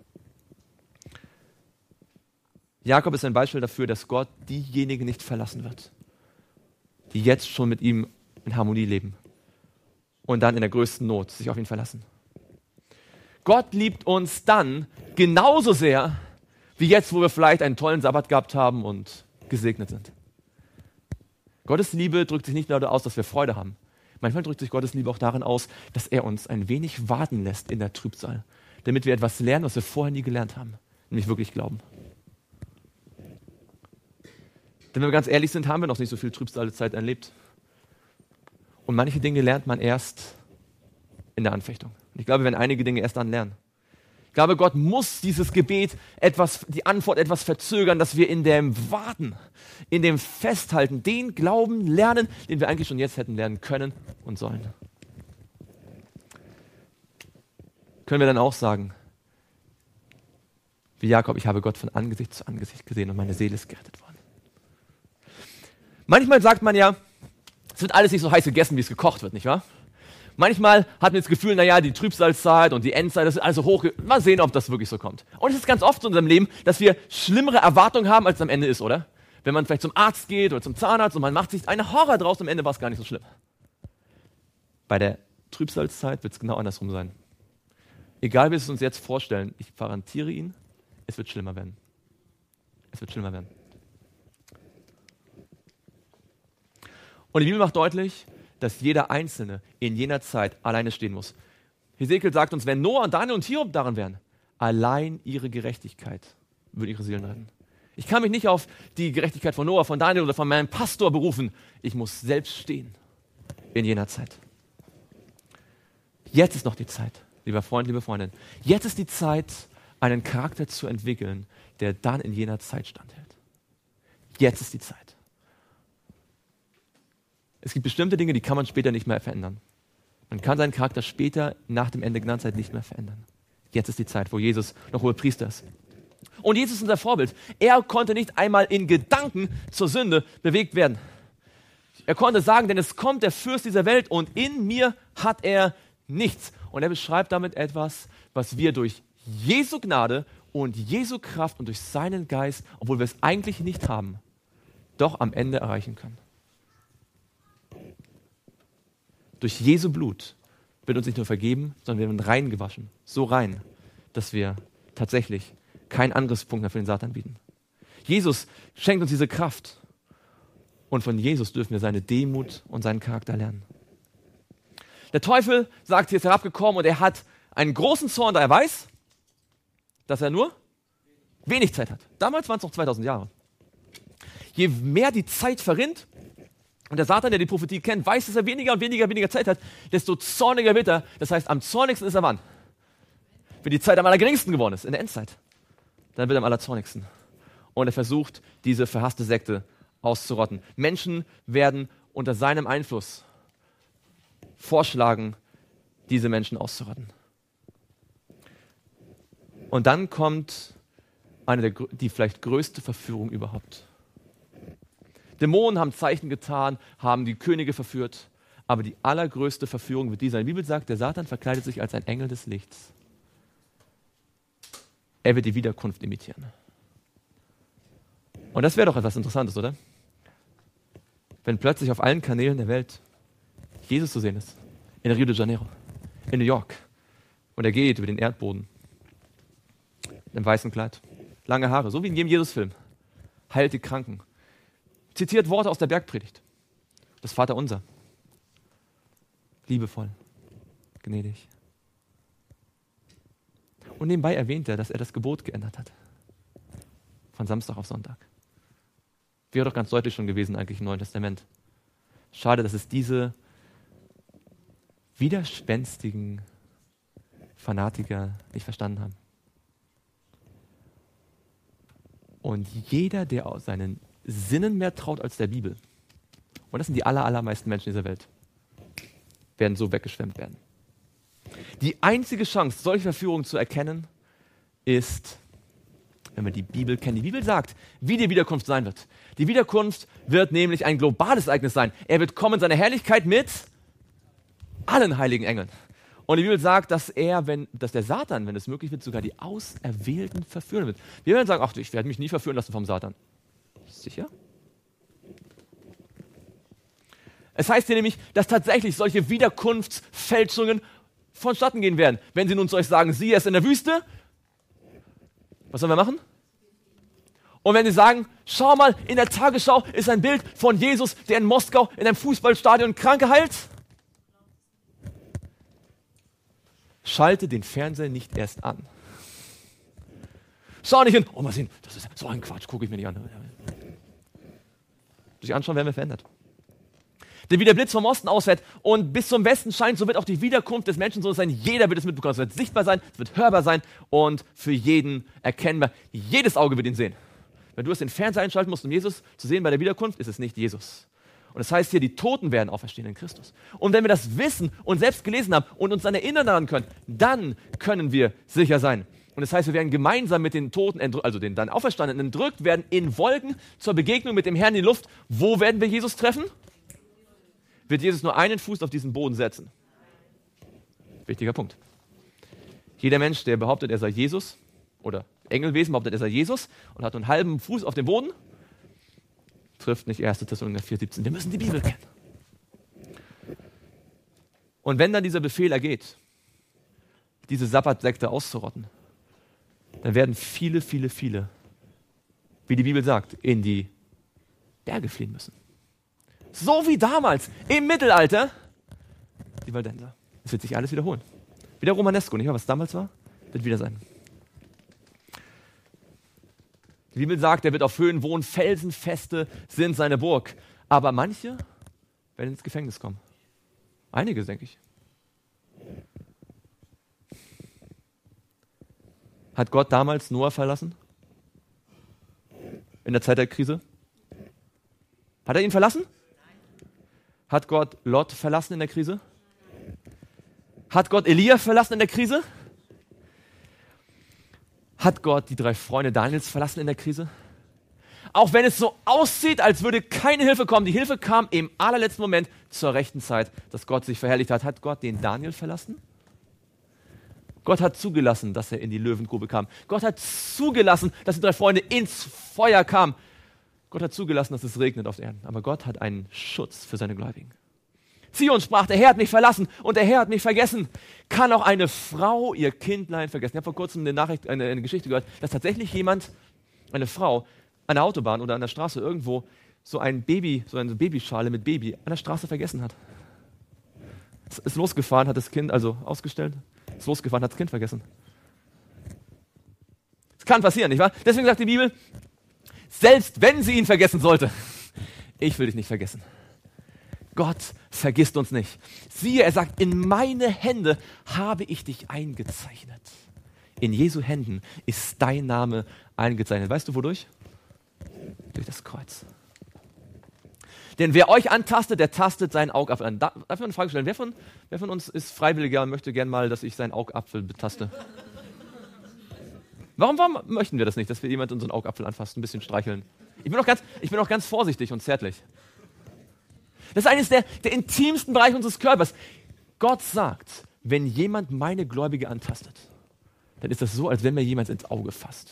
Jakob ist ein Beispiel dafür, dass Gott diejenigen nicht verlassen wird, die jetzt schon mit ihm in Harmonie leben und dann in der größten Not sich auf ihn verlassen. Gott liebt uns dann genauso sehr, wie jetzt, wo wir vielleicht einen tollen Sabbat gehabt haben und gesegnet sind. Gottes Liebe drückt sich nicht nur aus, dass wir Freude haben. Manchmal drückt sich Gottes Liebe auch darin aus, dass er uns ein wenig warten lässt in der Trübsal, damit wir etwas lernen, was wir vorher nie gelernt haben, nämlich wirklich glauben. Denn wenn wir ganz ehrlich sind, haben wir noch nicht so viel Trübsalzeit erlebt. Und manche Dinge lernt man erst in der Anfechtung. Und ich glaube, wir werden einige Dinge erst dann lernen. Ich glaube, Gott muss dieses Gebet etwas, die Antwort etwas verzögern, dass wir in dem Warten, in dem Festhalten, den Glauben lernen, den wir eigentlich schon jetzt hätten lernen können und sollen. Können wir dann auch sagen, wie Jakob, ich habe Gott von Angesicht zu Angesicht gesehen und meine Seele ist gerettet worden. Manchmal sagt man ja, es wird alles nicht so heiß gegessen, wie es gekocht wird, nicht wahr? Manchmal hat man das Gefühl, naja, die Trübsalzeit und die Endzeit, das ist also hoch. Mal sehen, ob das wirklich so kommt. Und es ist ganz oft so in unserem Leben, dass wir schlimmere Erwartungen haben, als es am Ende ist, oder? Wenn man vielleicht zum Arzt geht oder zum Zahnarzt und man macht sich einen Horror draus, am Ende war es gar nicht so schlimm. Bei der Trübsalzeit wird es genau andersrum sein. Egal, wie wir es uns jetzt vorstellen, ich garantiere Ihnen, es wird schlimmer werden. Es wird schlimmer werden. Und die Bibel macht deutlich, dass jeder Einzelne in jener Zeit alleine stehen muss. Hesekiel sagt uns, wenn Noah, Daniel und Hiob daran wären, allein ihre Gerechtigkeit würde ihre Seelen retten. Ich kann mich nicht auf die Gerechtigkeit von Noah, von Daniel oder von meinem Pastor berufen. Ich muss selbst stehen in jener Zeit. Jetzt ist noch die Zeit, lieber Freund, liebe Freundin. Jetzt ist die Zeit, einen Charakter zu entwickeln, der dann in jener Zeit standhält. Jetzt ist die Zeit. Es gibt bestimmte Dinge, die kann man später nicht mehr verändern. Man kann seinen Charakter später, nach dem Ende der Gnadenzeit, nicht mehr verändern. Jetzt ist die Zeit, wo Jesus noch Hohepriester ist. Und Jesus ist unser Vorbild. Er konnte nicht einmal in Gedanken zur Sünde bewegt werden. Er konnte sagen, denn es kommt der Fürst dieser Welt und in mir hat er nichts. Und er beschreibt damit etwas, was wir durch Jesu Gnade und Jesu Kraft und durch seinen Geist, obwohl wir es eigentlich nicht haben, doch am Ende erreichen können. Durch Jesu Blut wird uns nicht nur vergeben, sondern wir werden rein gewaschen. So rein, dass wir tatsächlich keinen Angriffspunkt mehr für den Satan bieten. Jesus schenkt uns diese Kraft. Und von Jesus dürfen wir seine Demut und seinen Charakter lernen. Der Teufel sagt, hier ist herabgekommen und er hat einen großen Zorn, da er weiß, dass er nur wenig Zeit hat. Damals waren es noch zweitausend Jahre. Je mehr die Zeit verrinnt und der Satan, der die Prophetie kennt, weiß, dass er weniger und weniger, weniger Zeit hat, desto zorniger wird er. Das heißt, am zornigsten ist er wann? Wenn die Zeit am allergeringsten geworden ist, in der Endzeit. Dann wird er am allerzornigsten. Und er versucht, diese verhasste Sekte auszurotten. Menschen werden unter seinem Einfluss vorschlagen, diese Menschen auszurotten. Und dann kommt eine der, die vielleicht größte Verführung überhaupt. Dämonen haben Zeichen getan, haben die Könige verführt, aber die allergrößte Verführung wird die sein. Die Bibel sagt, der Satan verkleidet sich als ein Engel des Lichts. Er wird die Wiederkunft imitieren. Und das wäre doch etwas Interessantes, oder? Wenn plötzlich auf allen Kanälen der Welt Jesus zu sehen ist. In Rio de Janeiro, in New York. Und er geht über den Erdboden. In einem weißen Kleid. Lange Haare, so wie in jedem Jesus-Film. Heilt die Kranken. Zitiert Worte aus der Bergpredigt. Das Vaterunser. Liebevoll. Gnädig. Und nebenbei erwähnt er, dass er das Gebot geändert hat. Von Samstag auf Sonntag. Wäre doch ganz deutlich schon gewesen eigentlich im Neuen Testament. Schade, dass es diese widerspenstigen Fanatiker nicht verstanden haben. Und jeder, der aus seinen Sinnen mehr traut als der Bibel, und das sind die aller, allermeisten Menschen dieser Welt, werden so weggeschwemmt werden. Die einzige Chance, solche Verführungen zu erkennen, ist, wenn wir die Bibel kennen. Die Bibel sagt, wie die Wiederkunft sein wird. Die Wiederkunft wird nämlich ein globales Ereignis sein. Er wird kommen in seiner Herrlichkeit mit allen heiligen Engeln. Und die Bibel sagt, dass er, wenn, dass der Satan, wenn es möglich wird, sogar die Auserwählten verführen wird. Wir werden sagen, ach, ich werde mich nie verführen lassen vom Satan. Sicher? Es heißt hier nämlich, dass tatsächlich solche Wiederkunftsfälschungen vonstatten gehen werden. Wenn sie nun zu euch sagen, siehe, er ist in der Wüste, was sollen wir machen? Und wenn sie sagen, schau mal, in der Tagesschau ist ein Bild von Jesus, der in Moskau in einem Fußballstadion Kranke heilt. Schalte den Fernseher nicht erst an. Schau nicht hin, oh mal sehen, das ist so ein Quatsch, gucke ich mir nicht an. Durch Anschauen werden wir verändert. Denn wie der Blitz vom Osten ausfährt und bis zum Westen scheint, so wird auch die Wiederkunft des Menschen so sein. Jeder wird es mitbekommen. Es wird sichtbar sein, es wird hörbar sein und für jeden erkennbar. Jedes Auge wird ihn sehen. Wenn du es den Fernseher einschalten musst, um Jesus zu sehen bei der Wiederkunft, ist es nicht Jesus. Und das heißt hier, die Toten werden auferstehen in Christus. Und wenn wir das wissen und selbst gelesen haben und uns dann erinnern können, dann können wir sicher sein. Und das heißt, wir werden gemeinsam mit den Toten, also den dann Auferstandenen, entrückt werden in Wolken zur Begegnung mit dem Herrn in die Luft. Wo werden wir Jesus treffen? Wird Jesus nur einen Fuß auf diesen Boden setzen? Wichtiger Punkt. Jeder Mensch, der behauptet, er sei Jesus, oder Engelwesen behauptet, er sei Jesus und hat nur einen halben Fuß auf dem Boden, trifft nicht erster Thessalonicher vier siebzehn. Wir müssen die Bibel kennen. Und wenn dann dieser Befehl ergeht, diese Sabbatsekte auszurotten, dann werden viele, viele, viele, wie die Bibel sagt, in die Berge fliehen müssen. So wie damals im Mittelalter die Waldenser. Es wird sich alles wiederholen. Wieder Romanesco, nicht wahr? Was damals war, wird wieder sein. Die Bibel sagt, er wird auf Höhen wohnen, Felsenfeste sind seine Burg. Aber manche werden ins Gefängnis kommen. Einige, denke ich. Hat Gott damals Noah verlassen? In der Zeit der Krise? Hat er ihn verlassen? Hat Gott Lot verlassen in der Krise? Hat Gott Elia verlassen in der Krise? Hat Gott die drei Freunde Daniels verlassen in der Krise? Auch wenn es so aussieht, als würde keine Hilfe kommen, die Hilfe kam im allerletzten Moment zur rechten Zeit, dass Gott sich verherrlicht hat. Hat Gott den Daniel verlassen? Gott hat zugelassen, dass er in die Löwengrube kam. Gott hat zugelassen, dass die drei Freunde ins Feuer kamen. Gott hat zugelassen, dass es regnet auf Erden. Aber Gott hat einen Schutz für seine Gläubigen. Zion sprach, der Herr hat mich verlassen und der Herr hat mich vergessen. Kann auch eine Frau ihr Kindlein vergessen? Ich habe vor kurzem eine, Nachricht, eine, eine Geschichte gehört, dass tatsächlich jemand, eine Frau, an der Autobahn oder an der Straße irgendwo so ein Baby, so eine Babyschale mit Baby an der Straße vergessen hat. Es ist losgefahren, hat das Kind, also ausgestellt, ist losgefahren, hat das Kind vergessen. Es kann passieren, nicht wahr? Deswegen sagt die Bibel, selbst wenn sie ihn vergessen sollte, ich will dich nicht vergessen. Gott vergisst uns nicht. Siehe, er sagt, in meine Hände habe ich dich eingezeichnet. In Jesu Händen ist dein Name eingezeichnet. Weißt du wodurch? Durch das Kreuz. Denn wer euch antastet, der tastet seinen Augapfel an. Darf ich mal eine Frage stellen? Wer von, wer von uns ist Freiwilliger und möchte gern mal, dass ich seinen Augapfel betaste? Warum, warum möchten wir das nicht, dass wir jemand unseren Augapfel anfasst, ein bisschen streicheln? Ich bin auch ganz, ich bin auch ganz vorsichtig und zärtlich. Das ist eines der, der intimsten Bereiche unseres Körpers. Gott sagt, wenn jemand meine Gläubige antastet, dann ist das so, als wenn mir jemand ins Auge fasst.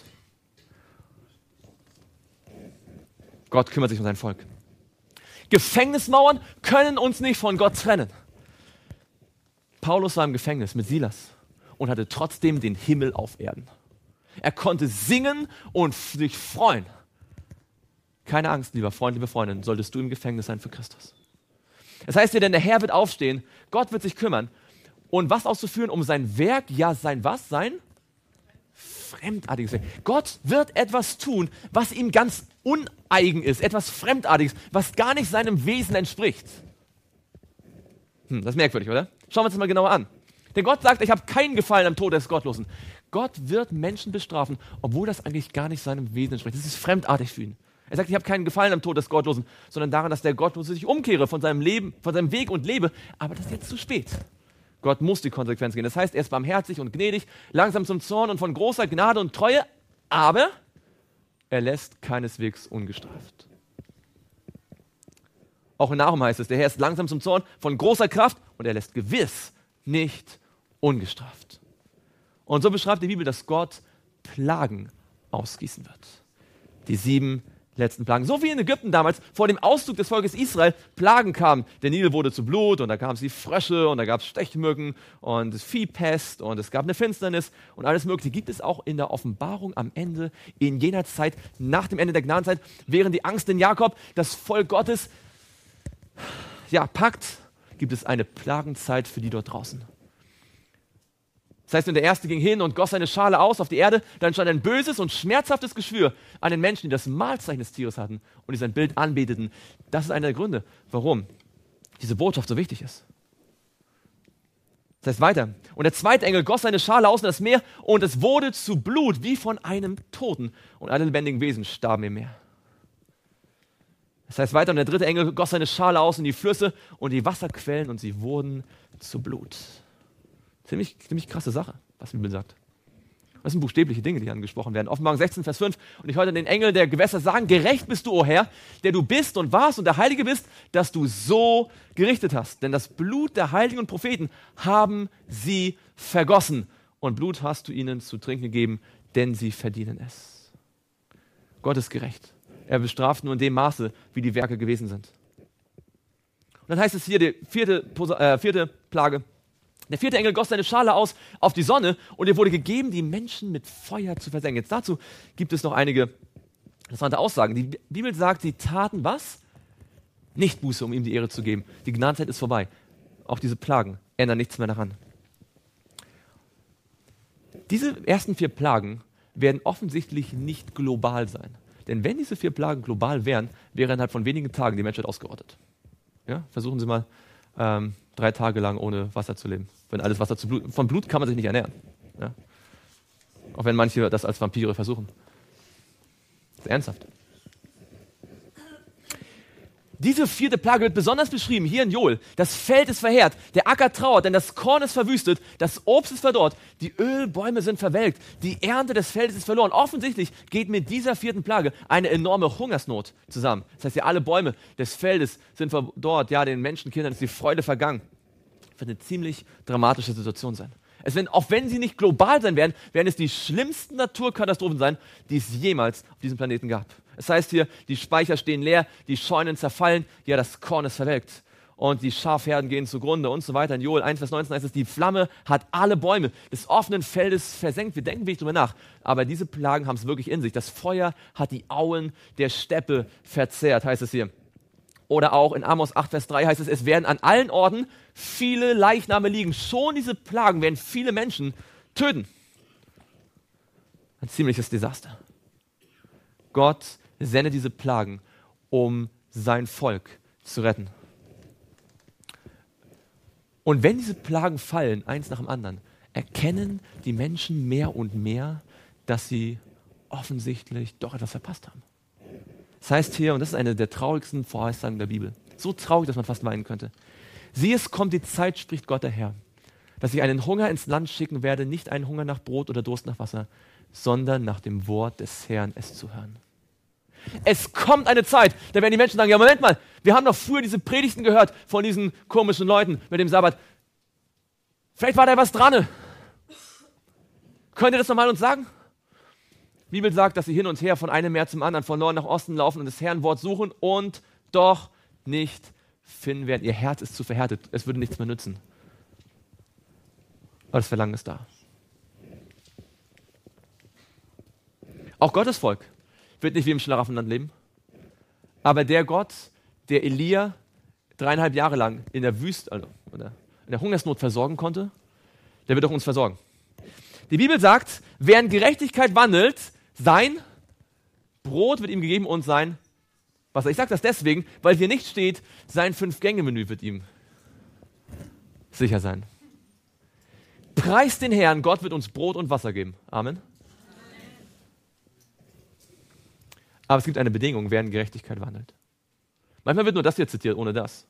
Gott kümmert sich um sein Volk. Gefängnismauern können uns nicht von Gott trennen. Paulus war im Gefängnis mit Silas und hatte trotzdem den Himmel auf Erden. Er konnte singen und sich freuen. Keine Angst, lieber Freund, liebe Freundin, solltest du im Gefängnis sein für Christus. Das heißt, denn der Herr wird aufstehen, Gott wird sich kümmern und was auszuführen, um sein Werk, ja sein was? Sein fremdartiges Werk. Gott wird etwas tun, was ihm ganz uneigen ist, etwas Fremdartiges, was gar nicht seinem Wesen entspricht. Hm, das ist merkwürdig, oder? Schauen wir uns das mal genauer an. Denn Gott sagt, ich habe keinen Gefallen am Tod des Gottlosen. Gott wird Menschen bestrafen, obwohl das eigentlich gar nicht seinem Wesen entspricht. Das ist fremdartig für ihn. Er sagt, ich habe keinen Gefallen am Tod des Gottlosen, sondern daran, dass der Gottlose sich umkehre von seinem Leben, von seinem Weg und lebe. Aber das ist jetzt zu spät. Gott muss die Konsequenz gehen. Das heißt, er ist barmherzig und gnädig, langsam zum Zorn und von großer Gnade und Treue, aber er lässt keineswegs ungestraft. Auch in Nahum heißt es, der Herr ist langsam zum Zorn, von großer Kraft und er lässt gewiss nicht ungestraft. Und so beschreibt die Bibel, dass Gott Plagen ausgießen wird. Die sieben letzten Plagen. So wie in Ägypten damals vor dem Auszug des Volkes Israel Plagen kamen. Der Nil wurde zu Blut und da gab es die Frösche und da gab es Stechmücken und Viehpest und es gab eine Finsternis und alles Mögliche. Gibt es auch in der Offenbarung am Ende, in jener Zeit, nach dem Ende der Gnadenzeit, während die Angst in Jakob das Volk Gottes ja, packt, gibt es eine Plagenzeit für die dort draußen. Das heißt, der Erste ging hin und goss seine Schale aus auf die Erde, dann stand ein böses und schmerzhaftes Geschwür an den Menschen, die das Mahlzeichen des Tieres hatten und die sein Bild anbeteten. Das ist einer der Gründe, warum diese Botschaft so wichtig ist. Das heißt weiter, und der zweite Engel goss seine Schale aus in das Meer und es wurde zu Blut wie von einem Toten und alle lebendigen Wesen starben im Meer. Das heißt weiter, und der dritte Engel goss seine Schale aus in die Flüsse und die Wasserquellen und sie wurden zu Blut. Ziemlich, ziemlich krasse Sache, was die Bibel sagt. Das sind buchstäbliche Dinge, die angesprochen werden. Offenbarung sechzehn, Vers fünf. Und ich hörte den Engel der Gewässer sagen, gerecht bist du, o Herr, der du bist und warst und der Heilige bist, dass du so gerichtet hast. Denn das Blut der Heiligen und Propheten haben sie vergossen. Und Blut hast du ihnen zu trinken gegeben, denn sie verdienen es. Gott ist gerecht. Er bestraft nur in dem Maße, wie die Werke gewesen sind. Und dann heißt es hier, die vierte, äh, vierte Plage. Der vierte Engel goss seine Schale aus auf die Sonne und ihr wurde gegeben, die Menschen mit Feuer zu versengen. Jetzt dazu gibt es noch einige interessante Aussagen. Die Bibel sagt, sie taten was? Nicht Buße, um ihm die Ehre zu geben. Die Gnadenzeit ist vorbei. Auch diese Plagen ändern nichts mehr daran. Diese ersten vier Plagen werden offensichtlich nicht global sein. Denn wenn diese vier Plagen global wären, wäre innerhalb von wenigen Tagen die Menschheit ausgerottet. Ja? Versuchen Sie mal, ähm, drei Tage lang ohne Wasser zu leben. Wenn alles Wasser zu Blut, von Blut kann man sich nicht ernähren. Ja? Auch wenn manche das als Vampire versuchen. Das ist ernsthaft. Diese vierte Plage wird besonders beschrieben, hier in Joel. Das Feld ist verheert, der Acker trauert, denn das Korn ist verwüstet, das Obst ist verdorrt, die Ölbäume sind verwelkt, die Ernte des Feldes ist verloren. Offensichtlich geht mit dieser vierten Plage eine enorme Hungersnot zusammen. Das heißt, ja, alle Bäume des Feldes sind verdorrt, ja, den Menschenkindern ist die Freude vergangen. Das wird eine ziemlich dramatische Situation sein. Es werden, auch wenn sie nicht global sein werden, werden es die schlimmsten Naturkatastrophen sein, die es jemals auf diesem Planeten gab. Es heißt hier, die Speicher stehen leer, die Scheunen zerfallen, ja, das Korn ist verwelkt. und die Schafherden gehen zugrunde und so weiter. In Joel eins, Vers neunzehn heißt es, die Flamme hat alle Bäume des offenen Feldes versenkt. Wir denken wirklich drüber nach, aber diese Plagen haben es wirklich in sich. Das Feuer hat die Auen der Steppe verzehrt, heißt es hier. Oder auch in Amos acht, Vers drei heißt es, es werden an allen Orten viele Leichname liegen. Schon diese Plagen werden viele Menschen töten. Ein ziemliches Desaster. Gott sendet diese Plagen, um sein Volk zu retten. Und wenn diese Plagen fallen, eins nach dem anderen, erkennen die Menschen mehr und mehr, dass sie offensichtlich doch etwas verpasst haben. Das heißt hier, und das ist eine der traurigsten Vorhersagen der Bibel, so traurig, dass man fast weinen könnte. Sieh, es kommt die Zeit, spricht Gott der Herr, dass ich einen Hunger ins Land schicken werde, nicht einen Hunger nach Brot oder Durst nach Wasser, sondern nach dem Wort des Herrn es zu hören. Es kommt eine Zeit, da werden die Menschen sagen, ja Moment mal, wir haben doch früher diese Predigten gehört von diesen komischen Leuten mit dem Sabbat. Vielleicht war da was dran. Könnt ihr das nochmal uns sagen? Die Bibel sagt, dass sie hin und her von einem Meer zum anderen, von Norden nach Osten laufen und das Herrn Wort suchen und doch nicht finden werden. Ihr Herz ist zu verhärtet, es würde nichts mehr nützen. Aber das Verlangen ist da. Auch Gottes Volk wird nicht wie im Schlaraffenland leben. Aber der Gott, der Elia dreieinhalb Jahre lang in der Wüste, also in der Hungersnot versorgen konnte, der wird auch uns versorgen. Die Bibel sagt, wer in Gerechtigkeit wandelt, sein Brot wird ihm gegeben und sein Wasser. Ich sage das deswegen, weil hier nicht steht, sein Fünf-Gänge-Menü wird ihm sicher sein. Preist den Herrn, Gott wird uns Brot und Wasser geben. Amen. Aber es gibt eine Bedingung, wer in Gerechtigkeit wandelt. Manchmal wird nur das hier zitiert, ohne das.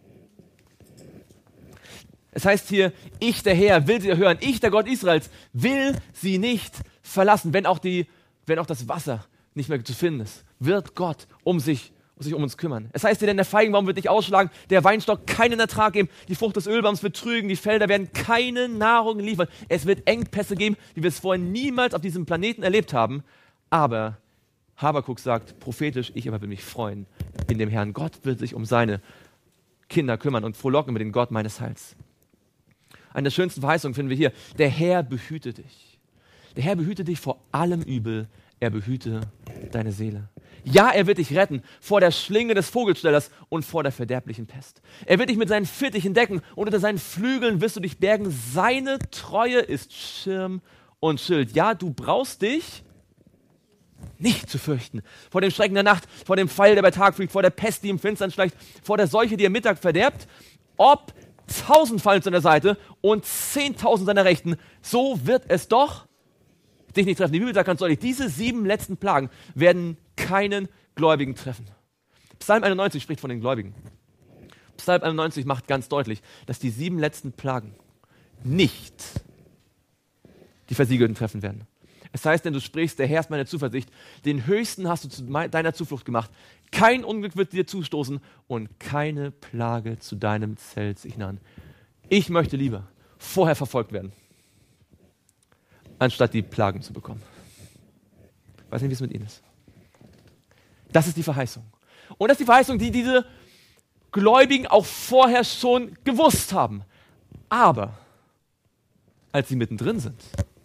Es heißt hier, ich der Herr will sie hören, ich der Gott Israels will sie nicht verlassen. Wenn auch, die, wenn auch das Wasser nicht mehr zu finden ist, wird Gott um sich, um sich um uns kümmern. Es heißt hier, denn der Feigenbaum wird nicht ausschlagen, der Weinstock keinen Ertrag geben, die Frucht des Ölbaums wird trügen, die Felder werden keine Nahrung liefern. Es wird Engpässe geben, wie wir es vorher niemals auf diesem Planeten erlebt haben. Aber Habakuk sagt prophetisch, ich aber will mich freuen in dem Herrn. Gott wird sich um seine Kinder kümmern und frohlocken über den Gott meines Heils. Eine der schönsten Verheißungen finden wir hier. Der Herr behüte dich. Der Herr behüte dich vor allem Übel. Er behüte deine Seele. Ja, er wird dich retten vor der Schlinge des Vogelstellers und vor der verderblichen Pest. Er wird dich mit seinen Fittichen decken und unter seinen Flügeln wirst du dich bergen. Seine Treue ist Schirm und Schild. Ja, du brauchst dich nicht zu fürchten. Vor dem Schrecken der Nacht, vor dem Pfeil, der bei Tag fliegt, vor der Pest, die im Finstern schleicht, vor der Seuche, die am Mittag verderbt. Ob tausend fallen zu deiner Seite und zehntausend seiner Rechten, so wird es doch dich nicht treffen. Die Bibel sagt ganz deutlich, diese sieben letzten Plagen werden keinen Gläubigen treffen. Psalm einundneunzig spricht von den Gläubigen. Psalm einundneunzig macht ganz deutlich, dass die sieben letzten Plagen nicht die Versiegelten treffen werden. Es heißt, denn du sprichst, der Herr ist meine Zuversicht, den Höchsten hast du zu deiner Zuflucht gemacht. Kein Unglück wird dir zustoßen und keine Plage zu deinem Zelt sich nahen. Ich möchte lieber vorher verfolgt werden, anstatt die Plagen zu bekommen. Ich weiß nicht, wie es mit Ihnen ist. Das ist die Verheißung. Und das ist die Verheißung, die diese Gläubigen auch vorher schon gewusst haben. Aber als sie mittendrin sind,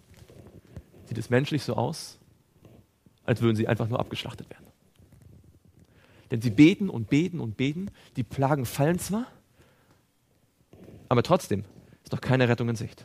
sieht es menschlich so aus, als würden sie einfach nur abgeschlachtet werden. Denn sie beten und beten und beten, die Plagen fallen zwar, aber trotzdem ist noch keine Rettung in Sicht.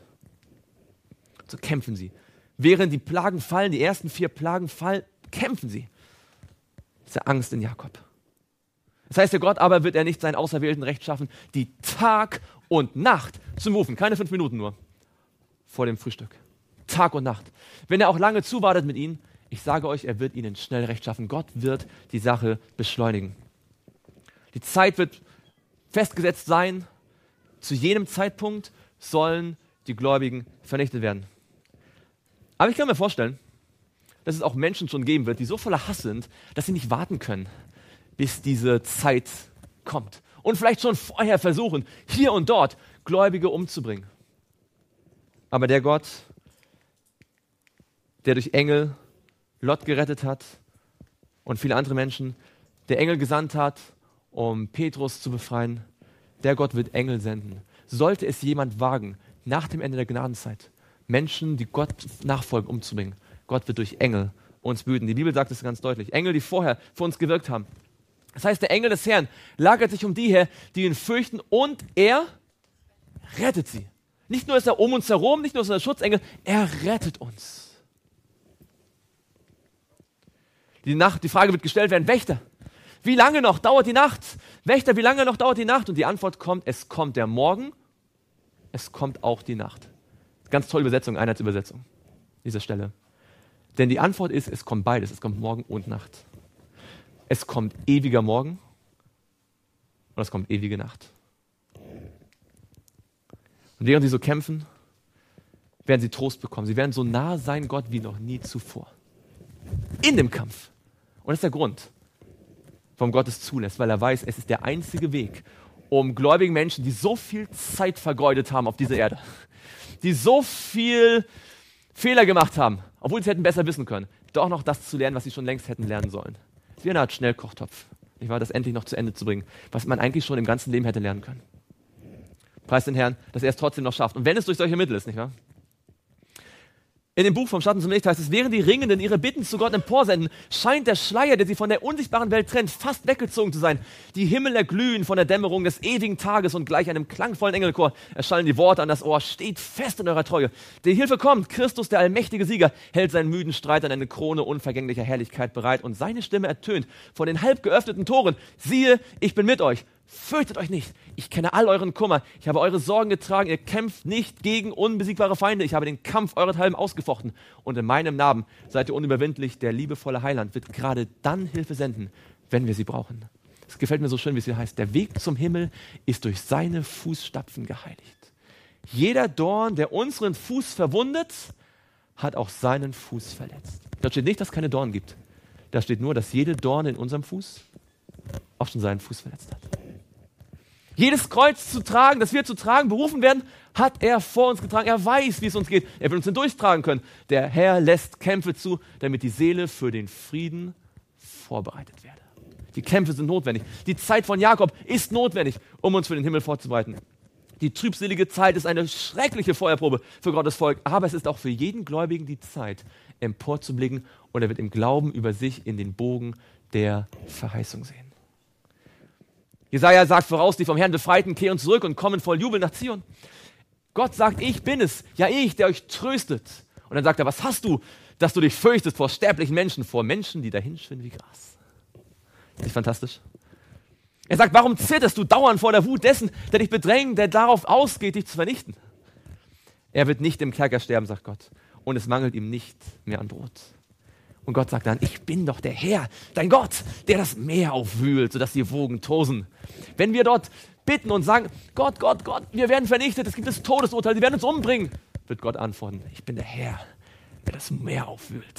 So kämpfen sie. Während die Plagen fallen, die ersten vier Plagen fallen, kämpfen sie. Diese Angst in Jakob. Das heißt, der Gott aber wird er nicht seinen Auserwählten Recht schaffen, die Tag und Nacht zu rufen. Keine fünf Minuten nur vor dem Frühstück. Tag und Nacht. Wenn er auch lange zuwartet mit ihnen, ich sage euch, er wird ihnen schnell Recht schaffen. Gott wird die Sache beschleunigen. Die Zeit wird festgesetzt sein. Zu jenem Zeitpunkt sollen die Gläubigen vernichtet werden. Aber ich kann mir vorstellen, dass es auch Menschen schon geben wird, die so voller Hass sind, dass sie nicht warten können, bis diese Zeit kommt. Und vielleicht schon vorher versuchen, hier und dort Gläubige umzubringen. Aber der Gott, der durch Engel Lot gerettet hat und viele andere Menschen, der Engel gesandt hat, um Petrus zu befreien, Der Gott wird Engel senden. Sollte es jemand wagen, nach dem Ende der Gnadenzeit Menschen, die Gott nachfolgen, umzubringen, Gott wird durch Engel uns behüten. Die Bibel sagt es ganz deutlich. Engel, die vorher für uns gewirkt haben. Das heißt, der Engel des Herrn lagert sich um die her, die ihn fürchten, und er rettet sie. Nicht nur ist er um uns herum, nicht nur ist er der Schutzengel, er rettet uns. Die, Nacht, die Frage wird gestellt werden, Wächter, wie lange noch dauert die Nacht? Wächter, wie lange noch dauert die Nacht? Und die Antwort kommt, es kommt der Morgen, es kommt auch die Nacht. Ganz tolle Übersetzung, Einheitsübersetzung, an dieser Stelle. Denn die Antwort ist, es kommt beides, es kommt Morgen und Nacht. Es kommt ewiger Morgen und es kommt ewige Nacht. Und während sie so kämpfen, werden sie Trost bekommen. Sie werden so nah sein Gott wie noch nie zuvor. In dem Kampf. Und das ist der Grund, warum Gott es zulässt, weil er weiß, es ist der einzige Weg, um gläubigen Menschen, die so viel Zeit vergeudet haben auf dieser Erde, die so viel Fehler gemacht haben, obwohl sie es hätten besser wissen können, doch noch das zu lernen, was sie schon längst hätten lernen sollen. Es ist wie eine Art Schnellkochtopf, nicht wahr, das endlich noch zu Ende zu bringen, was man eigentlich schon im ganzen Leben hätte lernen können. Preis den Herrn, dass er es trotzdem noch schafft. Und wenn es durch solche Mittel ist, nicht wahr? In dem Buch vom Schatten zum Licht heißt es, während die Ringenden ihre Bitten zu Gott emporsenden, scheint der Schleier, der sie von der unsichtbaren Welt trennt, fast weggezogen zu sein. Die Himmel erglühen von der Dämmerung des ewigen Tages und gleich einem klangvollen Engelchor erschallen die Worte an das Ohr. Steht fest in eurer Treue. Die Hilfe kommt. Christus, der allmächtige Sieger, hält seinen müden Streitern eine Krone unvergänglicher Herrlichkeit bereit und seine Stimme ertönt von den halb geöffneten Toren. Siehe, ich bin mit euch. Fürchtet euch nicht, ich kenne all euren Kummer, ich habe eure Sorgen getragen, ihr kämpft nicht gegen unbesiegbare Feinde, ich habe den Kampf eurethalben ausgefochten und in meinem Namen seid ihr unüberwindlich, der liebevolle Heiland wird gerade dann Hilfe senden, wenn wir sie brauchen. Es gefällt mir so schön, wie es hier heißt, der Weg zum Himmel ist durch seine Fußstapfen geheiligt. Jeder Dorn, der unseren Fuß verwundet, hat auch seinen Fuß verletzt. Da steht nicht, dass es keine Dornen gibt, da steht nur, dass jede Dorn in unserem Fuß auch schon seinen Fuß verletzt hat. Jedes Kreuz zu tragen, das wir zu tragen berufen werden, hat er vor uns getragen. Er weiß, wie es uns geht. Er will uns hindurchtragen können. Der Herr lässt Kämpfe zu, damit die Seele für den Frieden vorbereitet werde. Die Kämpfe sind notwendig. Die Zeit von Jakob ist notwendig, um uns für den Himmel vorzubereiten. Die trübselige Zeit ist eine schreckliche Feuerprobe für Gottes Volk, aber es ist auch für jeden Gläubigen die Zeit, emporzublicken, und er wird im Glauben über sich in den Bogen der Verheißung sehen. Jesaja sagt voraus, die vom Herrn Befreiten kehren zurück und kommen voll Jubel nach Zion. Gott sagt, ich bin es, ja ich, der euch tröstet. Und dann sagt er, was hast du, dass du dich fürchtest vor sterblichen Menschen, vor Menschen, die dahinschwinden wie Gras. Ist nicht fantastisch? Er sagt, warum zitterst du dauernd vor der Wut dessen, der dich bedrängt, der darauf ausgeht, dich zu vernichten? Er wird nicht im Kerker sterben, sagt Gott. Und es mangelt ihm nicht mehr an Brot. Und Gott sagt dann, ich bin doch der Herr, dein Gott, der das Meer aufwühlt, sodass die Wogen tosen. Wenn wir dort bitten und sagen, Gott, Gott, Gott, wir werden vernichtet, es gibt das Todesurteil, sie werden uns umbringen, wird Gott antworten, ich bin der Herr, der das Meer aufwühlt.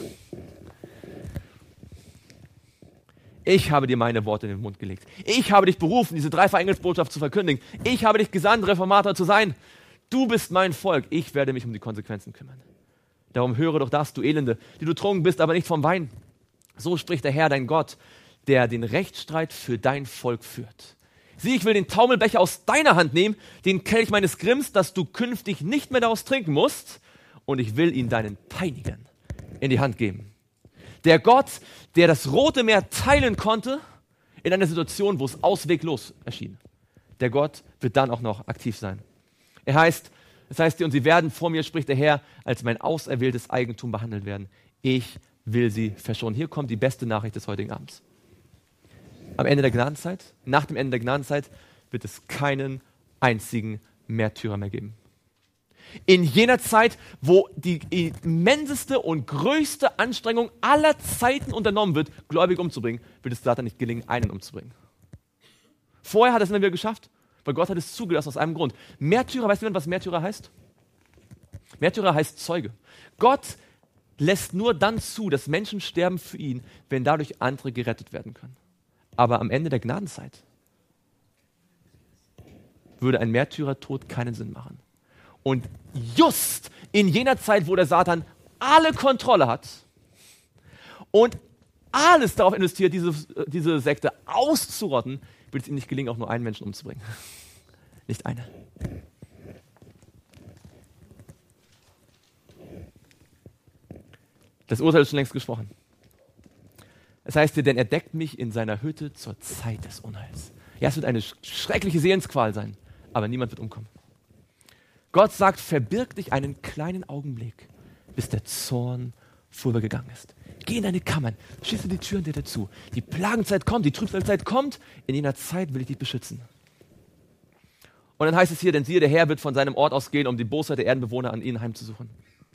Ich habe dir meine Worte in den Mund gelegt. Ich habe dich berufen, diese Dreifach-Engelsbotschaft zu verkündigen. Ich habe dich gesandt, Reformator zu sein. Du bist mein Volk, ich werde mich um die Konsequenzen kümmern. Darum höre doch das, du Elende, die du trunken bist, aber nicht vom Wein. So spricht der Herr, dein Gott, der den Rechtsstreit für dein Volk führt. Sieh, ich will den Taumelbecher aus deiner Hand nehmen, den Kelch meines Grimms, dass du künftig nicht mehr daraus trinken musst, und ich will ihn deinen Peinigern in die Hand geben. Der Gott, der das Rote Meer teilen konnte, in einer Situation, wo es ausweglos erschien. Der Gott wird dann auch noch aktiv sein. Er heißt, Das heißt, und sie werden vor mir, spricht der Herr, als mein auserwähltes Eigentum behandelt werden. Ich will sie verschonen. Hier kommt die beste Nachricht des heutigen Abends. Am Ende der Gnadenzeit, nach dem Ende der Gnadenzeit, wird es keinen einzigen Märtyrer mehr geben. In jener Zeit, wo die immenseste und größte Anstrengung aller Zeiten unternommen wird, Gläubige umzubringen, wird es Satan nicht gelingen, einen umzubringen. Vorher hat er es immer wieder geschafft, weil Gott hat es zugelassen aus einem Grund. Märtyrer, weißt du, was Märtyrer heißt? Märtyrer heißt Zeuge. Gott lässt nur dann zu, dass Menschen sterben für ihn, wenn dadurch andere gerettet werden können. Aber am Ende der Gnadenzeit würde ein Märtyrertod keinen Sinn machen. Und just in jener Zeit, wo der Satan alle Kontrolle hat und alles darauf investiert, diese, diese Sekte auszurotten, wird es ihm nicht gelingen, auch nur einen Menschen umzubringen. Nicht einer. Das Urteil ist schon längst gesprochen. Es heißt hier, denn er deckt mich in seiner Hütte zur Zeit des Unheils. Ja, es wird eine schreckliche Seelenqual sein, aber niemand wird umkommen. Gott sagt, verbirg dich einen kleinen Augenblick, bis der Zorn vorübergegangen ist. Geh in deine Kammern, schließe die Türen dir dazu. Die Plagenzeit kommt, die Trübsalzeit kommt, in jener Zeit will ich dich beschützen. Und dann heißt es hier, denn siehe, der Herr wird von seinem Ort ausgehen, um die Bosheit der Erdenbewohner an ihnen heimzusuchen.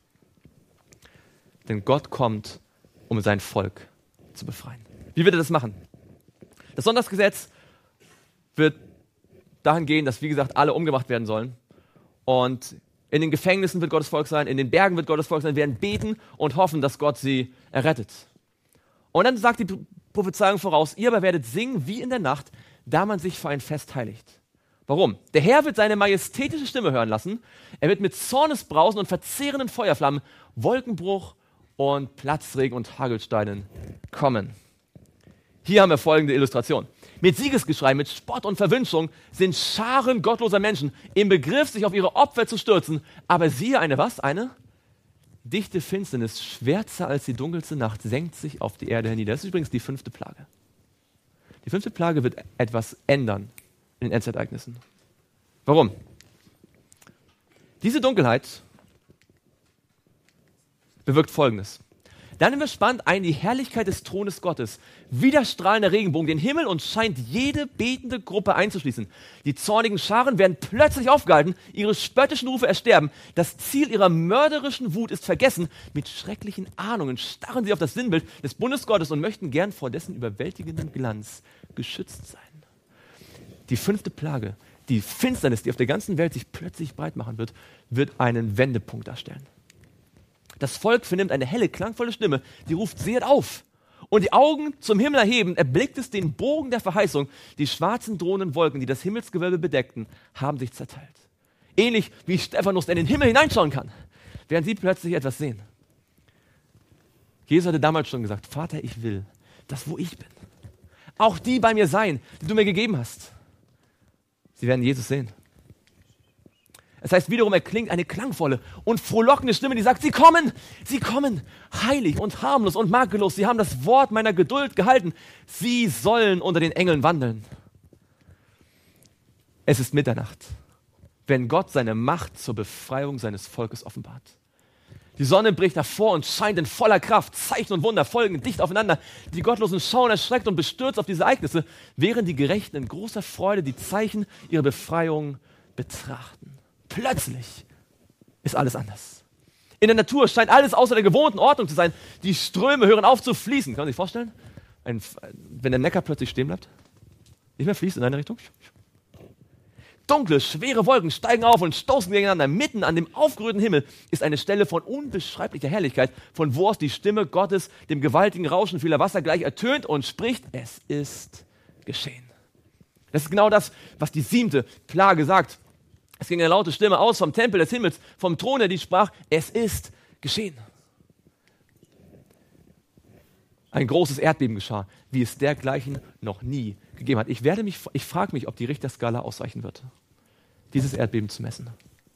Denn Gott kommt, um sein Volk zu befreien. Wie wird er das machen? Das Sonntagsgesetz wird dahin gehen, dass, wie gesagt, alle umgebracht werden sollen. Und in den Gefängnissen wird Gottes Volk sein, in den Bergen wird Gottes Volk sein, werden beten und hoffen, dass Gott sie errettet. Und dann sagt die Prophezeiung voraus, ihr aber werdet singen wie in der Nacht, da man sich für ein Fest heiligt. Warum? Der Herr wird seine majestätische Stimme hören lassen. Er wird mit Zornesbrausen und verzehrenden Feuerflammen, Wolkenbruch und Platzregen und Hagelsteinen kommen. Hier haben wir folgende Illustration. Mit Siegesgeschrei, mit Spott und Verwünschung sind Scharen gottloser Menschen im Begriff, sich auf ihre Opfer zu stürzen. Aber siehe, eine was? Eine dichte Finsternis, schwärzer als die dunkelste Nacht, senkt sich auf die Erde hernieder. Das ist übrigens die fünfte Plage. Die fünfte Plage wird etwas ändern in den Endzeitereignissen. Warum? Diese Dunkelheit bewirkt Folgendes. Dann nehmen wir spannend ein, die Herrlichkeit des Thrones Gottes, widerstrahlender Regenbogen, den Himmel und scheint jede betende Gruppe einzuschließen. Die zornigen Scharen werden plötzlich aufgehalten, ihre spöttischen Rufe ersterben. Das Ziel ihrer mörderischen Wut ist vergessen. Mit schrecklichen Ahnungen starren sie auf das Sinnbild des Bundesgottes und möchten gern vor dessen überwältigenden Glanz geschützt sein. Die fünfte Plage, die Finsternis, die auf der ganzen Welt sich plötzlich breit machen wird, wird einen Wendepunkt darstellen. Das Volk vernimmt eine helle, klangvolle Stimme, die ruft, sehet auf! Und die Augen zum Himmel erhebend, erblickt es den Bogen der Verheißung. Die schwarzen drohenden Wolken, die das Himmelsgewölbe bedeckten, haben sich zerteilt. Ähnlich wie Stephanus, der in den Himmel hineinschauen kann, werden sie plötzlich etwas sehen. Jesus hatte damals schon gesagt, Vater, ich will, dass wo ich bin, auch die bei mir sein, die du mir gegeben hast. Sie werden Jesus sehen. Das heißt, wiederum erklingt eine klangvolle und frohlockende Stimme, die sagt, sie kommen, sie kommen, heilig und harmlos und makellos. Sie haben das Wort meiner Geduld gehalten. Sie sollen unter den Engeln wandeln. Es ist Mitternacht, wenn Gott seine Macht zur Befreiung seines Volkes offenbart. Die Sonne bricht hervor und scheint in voller Kraft. Zeichen und Wunder folgen dicht aufeinander. Die Gottlosen schauen erschreckt und bestürzt auf diese Ereignisse, während die Gerechten in großer Freude die Zeichen ihrer Befreiung betrachten. Plötzlich ist alles anders. In der Natur scheint alles außer der gewohnten Ordnung zu sein. Die Ströme hören auf zu fließen. Kann man sich vorstellen? Ein, wenn der Neckar plötzlich stehen bleibt? Nicht mehr fließt in eine Richtung? Dunkle, schwere Wolken steigen auf und stoßen gegeneinander. Mitten an dem aufgerührten Himmel ist eine Stelle von unbeschreiblicher Herrlichkeit, von wo aus die Stimme Gottes dem gewaltigen Rauschen vieler Wasser gleich ertönt und spricht, es ist geschehen. Das ist genau das, was die siebte Plage sagt. Es ging eine laute Stimme aus vom Tempel des Himmels, vom Throne, die sprach, es ist geschehen. Ein großes Erdbeben geschah, wie es dergleichen noch nie gegeben hat. Ich, werde mich, ich frage mich, ob die Richterskala ausreichen wird, dieses Erdbeben zu messen.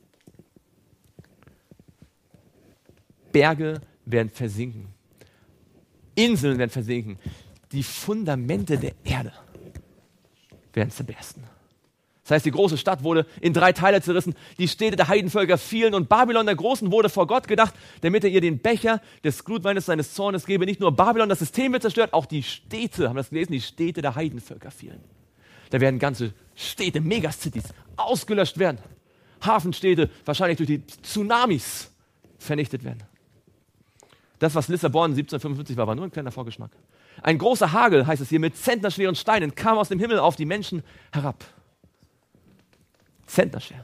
Berge werden versinken. Inseln werden versinken. Die Fundamente der Erde werden zerbersten. Das heißt, die große Stadt wurde in drei Teile zerrissen, die Städte der Heidenvölker fielen und Babylon der Großen wurde vor Gott gedacht, damit er ihr den Becher des Glutweines seines Zornes gebe. Nicht nur Babylon, das System wird zerstört, auch die Städte, haben wir das gelesen, die Städte der Heidenvölker fielen. Da werden ganze Städte, Megacities, ausgelöscht werden. Hafenstädte wahrscheinlich durch die Tsunamis vernichtet werden. Das, was Lissabon siebzehnhundertfünfundfünfzig war, war nur ein kleiner Vorgeschmack. Ein großer Hagel, heißt es hier, mit zentnerschweren Steinen kam aus dem Himmel auf die Menschen herab. Zentnerschwer.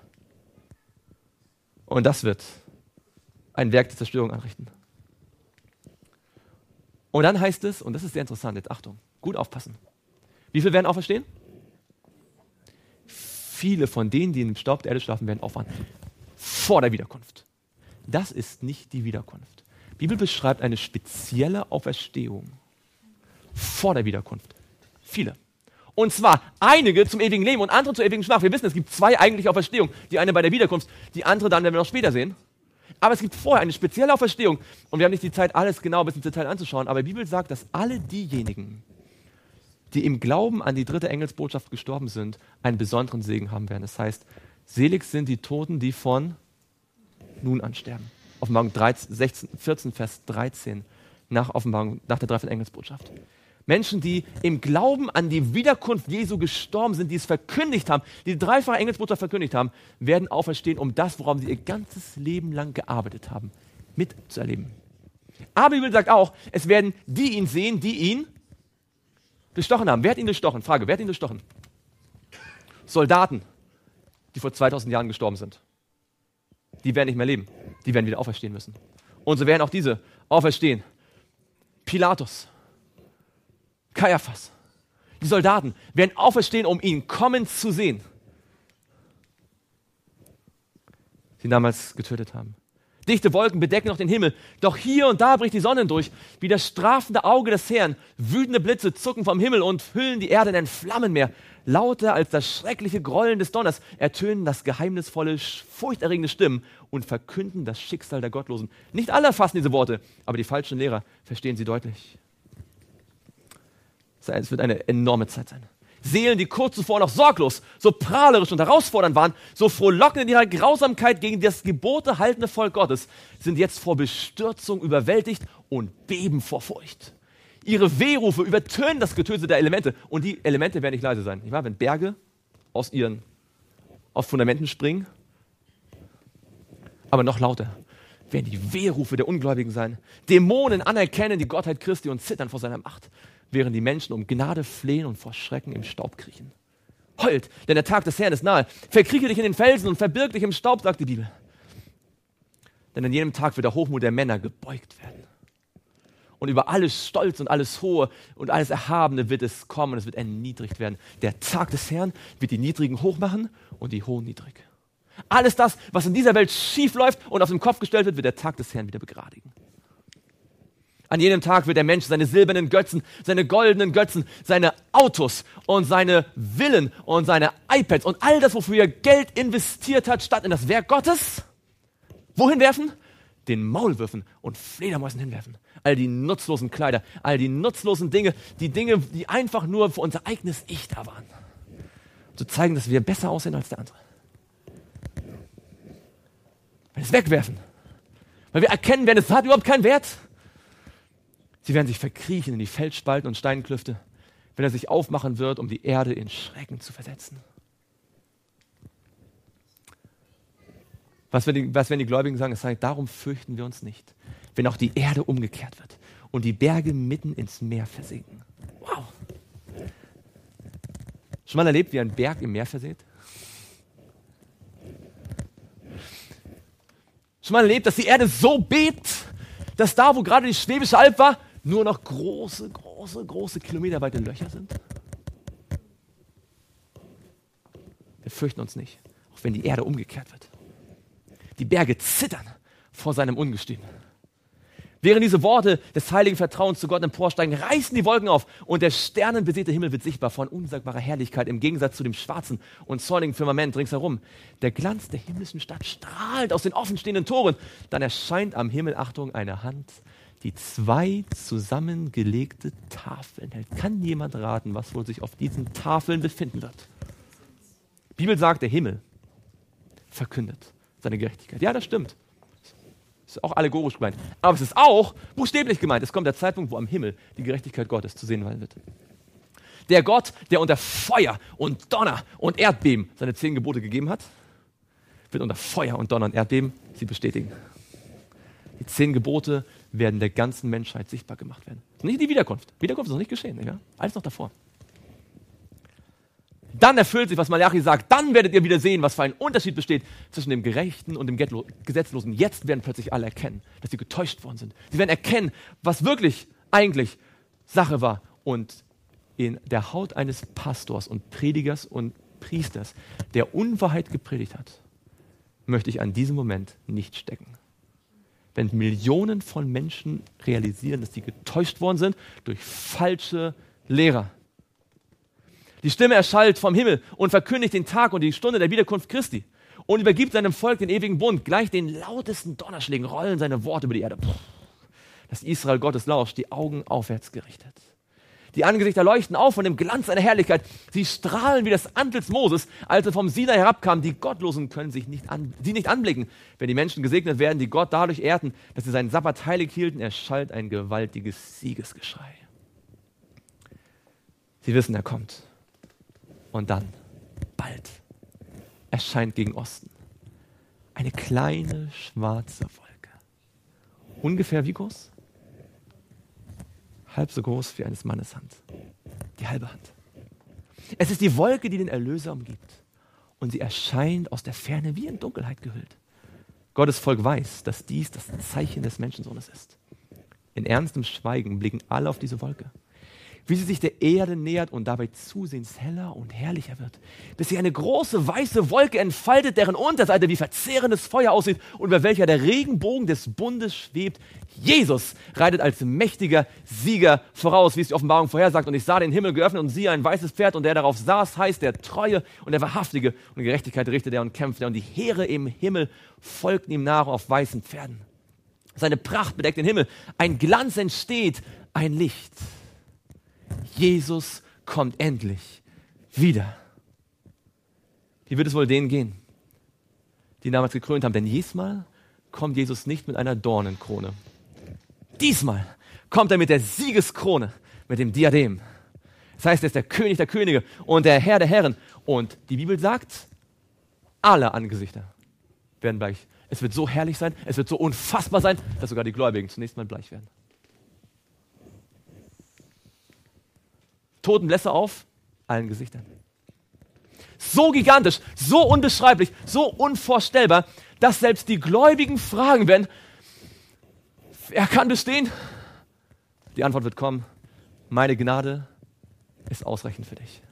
Und das wird ein Werk der Zerstörung anrichten. Und dann heißt es, und das ist sehr interessant, jetzt Achtung, gut aufpassen. Wie viele werden auferstehen? Viele von denen, die im Staub der Erde schlafen, werden aufwachen. Vor der Wiederkunft. Das ist nicht die Wiederkunft. Die Bibel beschreibt eine spezielle Auferstehung vor der Wiederkunft. Viele. Und zwar einige zum ewigen Leben und andere zur ewigen Schmach. Wir wissen, es gibt zwei eigentliche Auferstehungen. Die eine bei der Wiederkunft, die andere dann, wenn wir noch später sehen. Aber es gibt vorher eine spezielle Auferstehung. Und wir haben nicht die Zeit, alles genau bis ins Detail anzuschauen. Aber die Bibel sagt, dass alle diejenigen, die im Glauben an die dritte Engelsbotschaft gestorben sind, einen besonderen Segen haben werden. Das heißt, selig sind die Toten, die von nun an sterben. Offenbarung dreizehn, sechzehn, vierzehn, Vers dreizehn, nach Offenbarung, nach der dreifachen Engelsbotschaft. Menschen, die im Glauben an die Wiederkunft Jesu gestorben sind, die es verkündigt haben, die die dreifache Engelsbotschaft verkündigt haben, werden auferstehen, um das, woran sie ihr ganzes Leben lang gearbeitet haben, mitzuerleben. Aber die Bibel sagt auch, es werden die ihn sehen, die ihn durchstochen haben. Wer hat ihn durchstochen? Frage, wer hat ihn durchstochen? Soldaten, die vor zweitausend Jahren gestorben sind. Die werden nicht mehr leben. Die werden wieder auferstehen müssen. Und so werden auch diese auferstehen. Pilatus, Kaiaphas, die Soldaten werden auferstehen, um ihn kommen zu sehen. Die ihn damals getötet haben. Dichte Wolken bedecken noch den Himmel, doch hier und da bricht die Sonne durch. Wie das strafende Auge des Herrn, wütende Blitze zucken vom Himmel und hüllen die Erde in ein Flammenmeer. Lauter als das schreckliche Grollen des Donners ertönen das geheimnisvolle, furchterregende Stimmen und verkünden das Schicksal der Gottlosen. Nicht alle erfassen diese Worte, aber die falschen Lehrer verstehen sie deutlich. Es wird eine enorme Zeit sein. Seelen, die kurz zuvor noch sorglos, so prahlerisch und herausfordernd waren, so frohlockend in ihrer Grausamkeit gegen das Gebote haltende Volk Gottes, sind jetzt vor Bestürzung überwältigt und beben vor Furcht. Ihre Wehrufe übertönen das Getöse der Elemente und die Elemente werden nicht leise sein. Nicht wahr? Wenn Berge aus ihren aus Fundamenten springen, aber noch lauter werden die Wehrufe der Ungläubigen sein. Dämonen anerkennen die Gottheit Christi und zittern vor seiner Macht, während die Menschen um Gnade flehen und vor Schrecken im Staub kriechen. Heult, denn der Tag des Herrn ist nahe. Verkrieche dich in den Felsen und verbirg dich im Staub, sagt die Bibel. Denn an jenem Tag wird der Hochmut der Männer gebeugt werden. Und über alles Stolz und alles Hohe und alles Erhabene wird es kommen und es wird erniedrigt werden. Der Tag des Herrn wird die Niedrigen hoch machen und die Hohen niedrig. Alles das, was in dieser Welt schief läuft und auf den Kopf gestellt wird, wird der Tag des Herrn wieder begradigen. An jenem Tag wird der Mensch seine silbernen Götzen, seine goldenen Götzen, seine Autos und seine Villen und seine iPads und all das, wofür er Geld investiert hat, statt in das Werk Gottes, wohin werfen? Den Maulwürfen und Fledermäusen hinwerfen. All die nutzlosen Kleider, all die nutzlosen Dinge, die Dinge, die einfach nur für unser eigenes Ich da waren. Um zu zeigen, dass wir besser aussehen als der andere. Weil wir es wegwerfen. Weil wir erkennen werden, es hat überhaupt keinen Wert. Sie werden sich verkriechen in die Felsspalten und Steinklüfte, wenn er sich aufmachen wird, um die Erde in Schrecken zu versetzen. Was, die, was werden die Gläubigen sagen? Es sagt, darum fürchten wir uns nicht, wenn auch die Erde umgekehrt wird und die Berge mitten ins Meer versinken. Wow. Schon mal erlebt, wie ein Berg im Meer versinkt? Schon mal erlebt, dass die Erde so bebt, dass da, wo gerade die Schwäbische Alb war, nur noch große, große, große kilometerweite Löcher sind? Wir fürchten uns nicht, auch wenn die Erde umgekehrt wird. Die Berge zittern vor seinem Ungestüm. Während diese Worte des heiligen Vertrauens zu Gott emporsteigen, reißen die Wolken auf und der sternenbesäte Himmel wird sichtbar von unsagbarer Herrlichkeit im Gegensatz zu dem schwarzen und zornigen Firmament ringsherum. Der Glanz der himmlischen Stadt strahlt aus den offenstehenden Toren. Dann erscheint am Himmel, Achtung, eine Hand, die zwei zusammengelegte Tafeln hält. Kann jemand raten, was wohl sich auf diesen Tafeln befinden wird? Die Bibel sagt, der Himmel verkündet seine Gerechtigkeit. Ja, das stimmt. Das ist auch allegorisch gemeint. Aber es ist auch buchstäblich gemeint. Es kommt der Zeitpunkt, wo am Himmel die Gerechtigkeit Gottes zu sehen sein wird. Der Gott, der unter Feuer und Donner und Erdbeben seine zehn Gebote gegeben hat, wird unter Feuer und Donner und Erdbeben sie bestätigen. Die zehn Gebote werden der ganzen Menschheit sichtbar gemacht werden. Nicht die Wiederkunft. Wiederkunft ist noch nicht geschehen. Ja? Alles noch davor. Dann erfüllt sich, was Malachi sagt. Dann werdet ihr wieder sehen, was für ein Unterschied besteht zwischen dem Gerechten und dem Gesetzlosen. Jetzt werden plötzlich alle erkennen, dass sie getäuscht worden sind. Sie werden erkennen, was wirklich eigentlich Sache war. Und in der Haut eines Pastors und Predigers und Priesters, der Unwahrheit gepredigt hat, möchte ich an diesem Moment nicht stecken. Wenn Millionen von Menschen realisieren, dass sie getäuscht worden sind durch falsche Lehrer. Die Stimme erschallt vom Himmel und verkündigt den Tag und die Stunde der Wiederkunft Christi und übergibt seinem Volk den ewigen Bund. Gleich den lautesten Donnerschlägen rollen seine Worte über die Erde. Das Israel Gottes lauscht, die Augen aufwärts gerichtet. Die Angesichter leuchten auf von dem Glanz seiner Herrlichkeit. Sie strahlen wie das Antlitz Moses, als er vom Sinai herabkam. Die Gottlosen können sich nicht an, sie nicht anblicken. Wenn die Menschen gesegnet werden, die Gott dadurch ehrten, dass sie seinen Sabbat heilig hielten, erschallt ein gewaltiges Siegesgeschrei. Sie wissen, er kommt. Und dann, bald, erscheint gegen Osten eine kleine schwarze Wolke. Ungefähr wie groß? Halb so groß wie eines Mannes Hand. Die halbe Hand. Es ist die Wolke, die den Erlöser umgibt. Und sie erscheint aus der Ferne wie in Dunkelheit gehüllt. Gottes Volk weiß, dass dies das Zeichen des Menschensohnes ist. In ernstem Schweigen blicken alle auf diese Wolke, wie sie sich der Erde nähert und dabei zusehends heller und herrlicher wird, bis sie eine große weiße Wolke entfaltet, deren Unterseite wie verzehrendes Feuer aussieht und über welcher der Regenbogen des Bundes schwebt. Jesus reitet als mächtiger Sieger voraus, wie es die Offenbarung vorhersagt. Und ich sah den Himmel geöffnet und siehe ein weißes Pferd und der darauf saß, heißt der Treue und der Wahrhaftige und Gerechtigkeit richtet er und kämpft er und die Heere im Himmel folgten ihm nach auf weißen Pferden. Seine Pracht bedeckt den Himmel, ein Glanz entsteht, ein Licht. Jesus kommt endlich wieder. Wie wird es wohl denen gehen, die ihn damals gekrönt haben? Denn diesmal kommt Jesus nicht mit einer Dornenkrone. Diesmal kommt er mit der Siegeskrone, mit dem Diadem. Das heißt, er ist der König der Könige und der Herr der Herren. Und die Bibel sagt, alle Angesichter werden bleich. Es wird so herrlich sein, es wird so unfassbar sein, dass sogar die Gläubigen zunächst mal bleich werden. Totenblässe auf allen Gesichtern. So gigantisch, so unbeschreiblich, so unvorstellbar, dass selbst die Gläubigen fragen werden, wer kann bestehen? Die Antwort wird kommen, meine Gnade ist ausreichend für dich.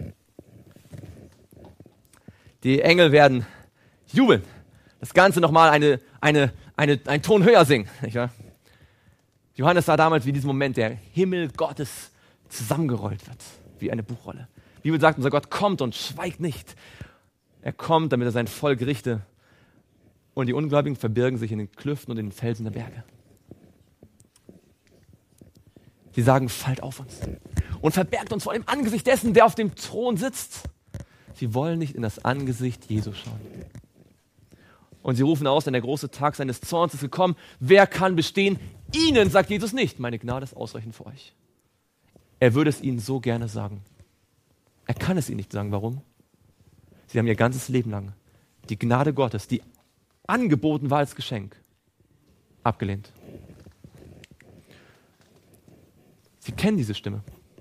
Die Engel werden jubeln, das Ganze nochmal eine, eine, eine, einen Ton höher singen. Nicht wahr? Johannes sah damals, wie diesen Moment der Himmel Gottes zusammengerollt wird, wie eine Buchrolle. Die Bibel sagt, unser Gott kommt und schweigt nicht. Er kommt, damit er sein Volk richte. Und die Ungläubigen verbirgen sich in den Klüften und in den Felsen der Berge. Sie sagen, fallt auf uns und verbergt uns vor dem Angesicht dessen, der auf dem Thron sitzt. Sie wollen nicht in das Angesicht Jesu schauen. Und sie rufen aus, denn der große Tag seines Zorns ist gekommen. Wer kann bestehen? Ihnen sagt Jesus nicht, meine Gnade ist ausreichend für euch. Er würde es ihnen so gerne sagen. Er kann es ihnen nicht sagen. Warum? Sie haben ihr ganzes Leben lang die Gnade Gottes, die angeboten war als Geschenk, abgelehnt. Sie kennen diese Stimme.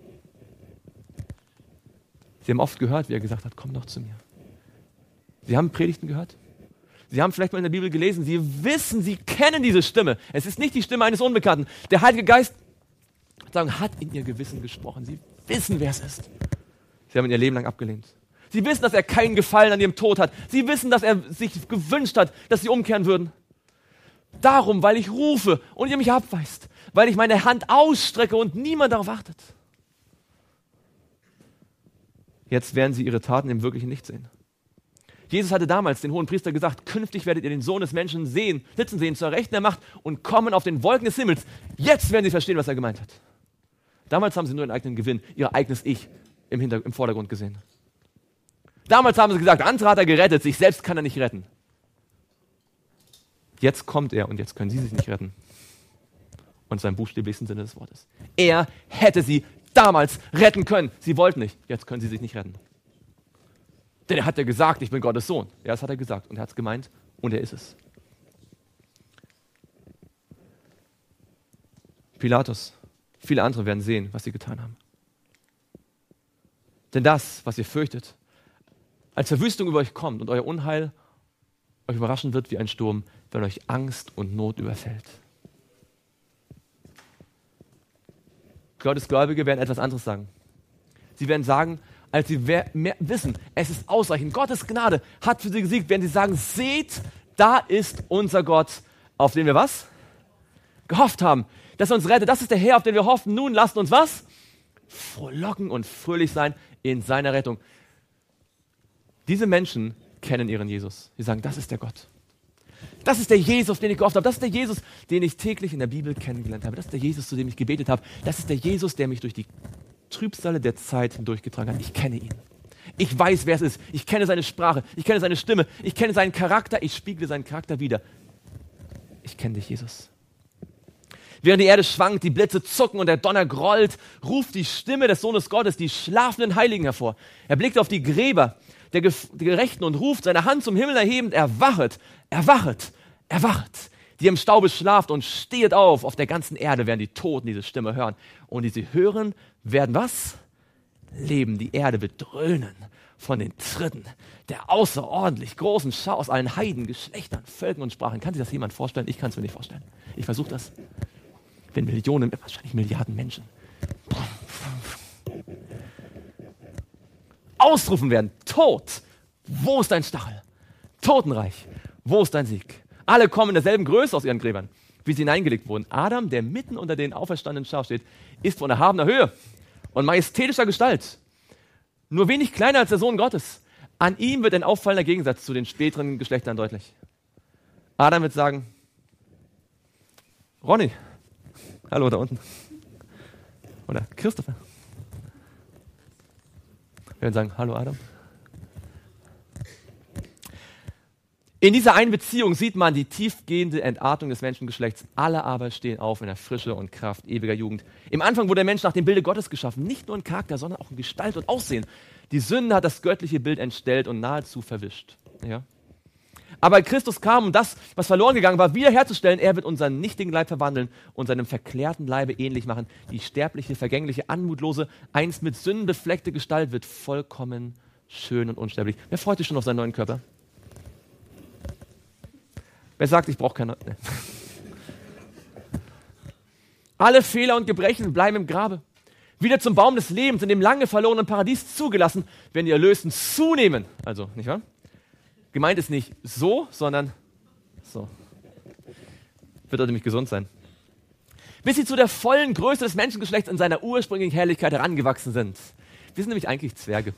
Sie haben oft gehört, wie er gesagt hat, komm doch zu mir. Sie haben Predigten gehört. Sie haben vielleicht mal in der Bibel gelesen. Sie wissen, sie kennen diese Stimme. Es ist nicht die Stimme eines Unbekannten. Der Heilige Geist sagen, hat in ihr Gewissen gesprochen. Sie wissen, wer es ist. Sie haben ihn ihr Leben lang abgelehnt. Sie wissen, dass er keinen Gefallen an ihrem Tod hat. Sie wissen, dass er sich gewünscht hat, dass sie umkehren würden. Darum, weil ich rufe und ihr mich abweist. Weil ich meine Hand ausstrecke und niemand darauf achtet. Jetzt werden sie ihre Taten im Wirklichen nicht sehen. Jesus hatte damals den Hohenpriester gesagt, künftig werdet ihr den Sohn des Menschen sehen, sitzen sehen zur Rechten der Macht und kommen auf den Wolken des Himmels. Jetzt werden sie verstehen, was er gemeint hat. Damals haben sie nur ihren eigenen Gewinn, ihr eigenes Ich im, Hinter- im Vordergrund gesehen. Damals haben sie gesagt, andere hat er gerettet, sich selbst kann er nicht retten. Jetzt kommt er und jetzt können sie sich nicht retten. Und zwar im buchstäblichsten Sinne des Wortes. Er hätte sie damals retten können. Sie wollten nicht, jetzt können sie sich nicht retten. Denn er hat ja gesagt, ich bin Gottes Sohn. Ja, das hat er gesagt und er hat es gemeint und er ist es. Pilatus, viele andere werden sehen, was sie getan haben. Denn das, was ihr fürchtet, als Verwüstung über euch kommt und euer Unheil euch überraschen wird wie ein Sturm, wenn euch Angst und Not überfällt. Gottes Gläubige werden etwas anderes sagen. Sie werden sagen, als sie mehr wissen, es ist ausreichend. Gottes Gnade hat für sie gesiegt, werden sie sagen, seht, da ist unser Gott, auf den wir was? Gehofft haben, dass er uns rettet. Das ist der Herr, auf den wir hoffen. Nun lasst uns was? Frohlocken und fröhlich sein in seiner Rettung. Diese Menschen kennen ihren Jesus. Sie sagen, das ist der Gott. Das ist der Jesus, den ich gehofft habe. Das ist der Jesus, den ich täglich in der Bibel kennengelernt habe. Das ist der Jesus, zu dem ich gebetet habe. Das ist der Jesus, der mich durch die Trübsale der Zeit hindurchgetragen hat. Ich kenne ihn. Ich weiß, wer es ist. Ich kenne seine Sprache. Ich kenne seine Stimme. Ich kenne seinen Charakter. Ich spiegle seinen Charakter wider. Ich kenne dich, Jesus. Während die Erde schwankt, die Blitze zucken und der Donner grollt, ruft die Stimme des Sohnes Gottes die schlafenden Heiligen hervor. Er blickt auf die Gräber der Gerechten und ruft, seine Hand zum Himmel erhebend, erwachet, erwachet, erwachet, die im Staube schlaft und stehet auf. Auf der ganzen Erde werden die Toten diese Stimme hören. Und die sie hören, werden was? Leben. Die Erde wird dröhnen von den Tritten der außerordentlich großen Schar aus allen Heiden, Geschlechtern, Völkern und Sprachen. Kann sich das jemand vorstellen? Ich kann es mir nicht vorstellen. Ich versuche das. Wenn Millionen, wahrscheinlich Milliarden Menschen ausrufen werden, Tod, wo ist dein Stachel? Totenreich, wo ist dein Sieg? Alle kommen in derselben Größe aus ihren Gräbern, wie sie hineingelegt wurden. Adam, der mitten unter den auferstandenen Schar steht, ist von erhabener Höhe und majestätischer Gestalt, nur wenig kleiner als der Sohn Gottes. An ihm wird ein auffallender Gegensatz zu den späteren Geschlechtern deutlich. Adam wird sagen, Ronny, hallo da unten. Oder Christopher. Wir werden sagen, hallo Adam. In dieser einen Beziehung sieht man die tiefgehende Entartung des Menschengeschlechts. Alle aber stehen auf in der Frische und Kraft ewiger Jugend. Im Anfang wurde der Mensch nach dem Bilde Gottes geschaffen. Nicht nur in Charakter, sondern auch in Gestalt und Aussehen. Die Sünde hat das göttliche Bild entstellt und nahezu verwischt. Ja? Aber Christus kam, um das, was verloren gegangen war, wiederherzustellen. Er wird unseren nichtigen Leib verwandeln und seinem verklärten Leibe ähnlich machen. Die sterbliche, vergängliche, anmutlose, einst mit Sünden befleckte Gestalt wird vollkommen schön und unsterblich. Wer freut sich schon auf seinen neuen Körper? Wer sagt, ich brauche keine... Nee. Alle Fehler und Gebrechen bleiben im Grabe. Wieder zum Baum des Lebens, in dem lange verlorenen Paradies zugelassen, wenn die Erlösten zunehmen. Also, nicht wahr? Gemeint ist nicht so, sondern so. Wird also nämlich gesund sein. Bis sie zu der vollen Größe des Menschengeschlechts in seiner ursprünglichen Herrlichkeit herangewachsen sind. Wir sind nämlich eigentlich Zwerge.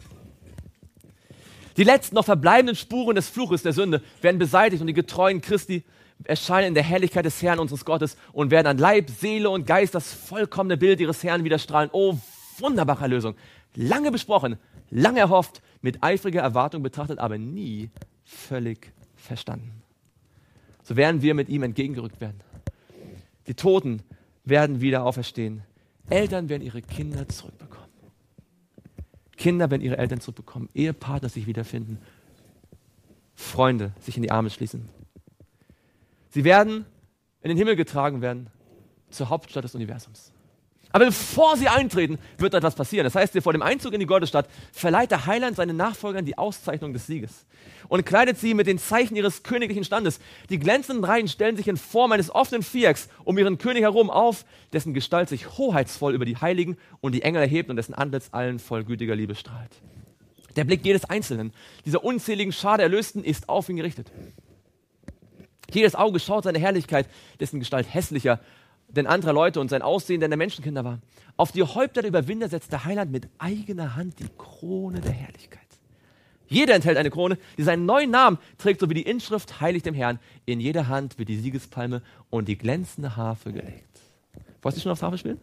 Die letzten noch verbleibenden Spuren des Fluches der Sünde werden beseitigt und die Getreuen Christi erscheinen in der Herrlichkeit des Herrn unseres Gottes und werden an Leib, Seele und Geist das vollkommene Bild ihres Herrn widerstrahlen. Oh, wunderbare Erlösung. Lange besprochen, lange erhofft, mit eifriger Erwartung betrachtet, aber nie völlig verstanden. So werden wir mit ihm entgegengerückt werden. Die Toten werden wieder auferstehen. Eltern werden ihre Kinder zurückbekommen. Kinder werden ihre Eltern zurückbekommen. Ehepartner sich wiederfinden. Freunde sich in die Arme schließen. Sie werden in den Himmel getragen werden, zur Hauptstadt des Universums. Aber bevor sie eintreten, wird etwas passieren. Das heißt, vor dem Einzug in die Gottesstadt verleiht der Heiland seinen Nachfolgern die Auszeichnung des Sieges und kleidet sie mit den Zeichen ihres königlichen Standes. Die glänzenden Reihen stellen sich in Form eines offenen Vierecks um ihren König herum auf, dessen Gestalt sich hoheitsvoll über die Heiligen und die Engel erhebt und dessen Antlitz allen voll gütiger Liebe strahlt. Der Blick jedes Einzelnen, dieser unzähligen Schar der Erlösten, ist auf ihn gerichtet. Jedes Auge schaut seine Herrlichkeit, dessen Gestalt hässlicher denn anderer Leute und sein Aussehen denn der Menschenkinder war. Auf die Häupter der Überwinder setzt der Heiland mit eigener Hand die Krone der Herrlichkeit. Jeder enthält eine Krone, die seinen neuen Namen trägt, sowie die Inschrift heilig dem Herrn. In jeder Hand wird die Siegespalme und die glänzende Harfe gelegt. Wolltest du schon aufs Harfe spielen?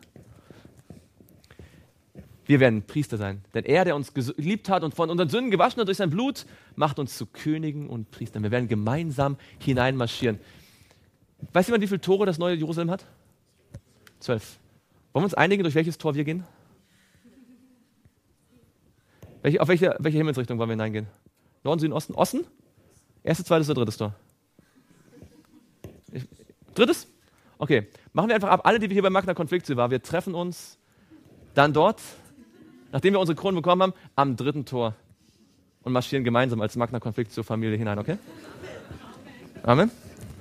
Wir werden Priester sein, denn er, der uns geliebt hat und von unseren Sünden gewaschen hat durch sein Blut, macht uns zu Königen und Priestern. Wir werden gemeinsam hineinmarschieren. Weiß jemand, wie viele Tore das neue Jerusalem hat? Zwölf. Wollen wir uns einigen, durch welches Tor wir gehen? Welche, auf welche, welche Himmelsrichtung wollen wir hineingehen? Norden, Süden, Osten? Osten? Erstes, zweites oder drittes Tor? Ich, drittes? Okay. Machen wir einfach ab. Alle, die wir hier beim Magna Conflictio waren, wir treffen uns dann dort, nachdem wir unsere Kronen bekommen haben, am dritten Tor und marschieren gemeinsam als Magna Conflictio Familie hinein, okay? Amen.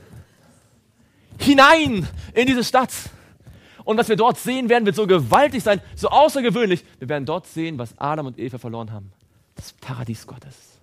Hinein in diese Stadt. Und was wir dort sehen werden, wird so gewaltig sein, so außergewöhnlich. Wir werden dort sehen, was Adam und Eva verloren haben. Das Paradies Gottes.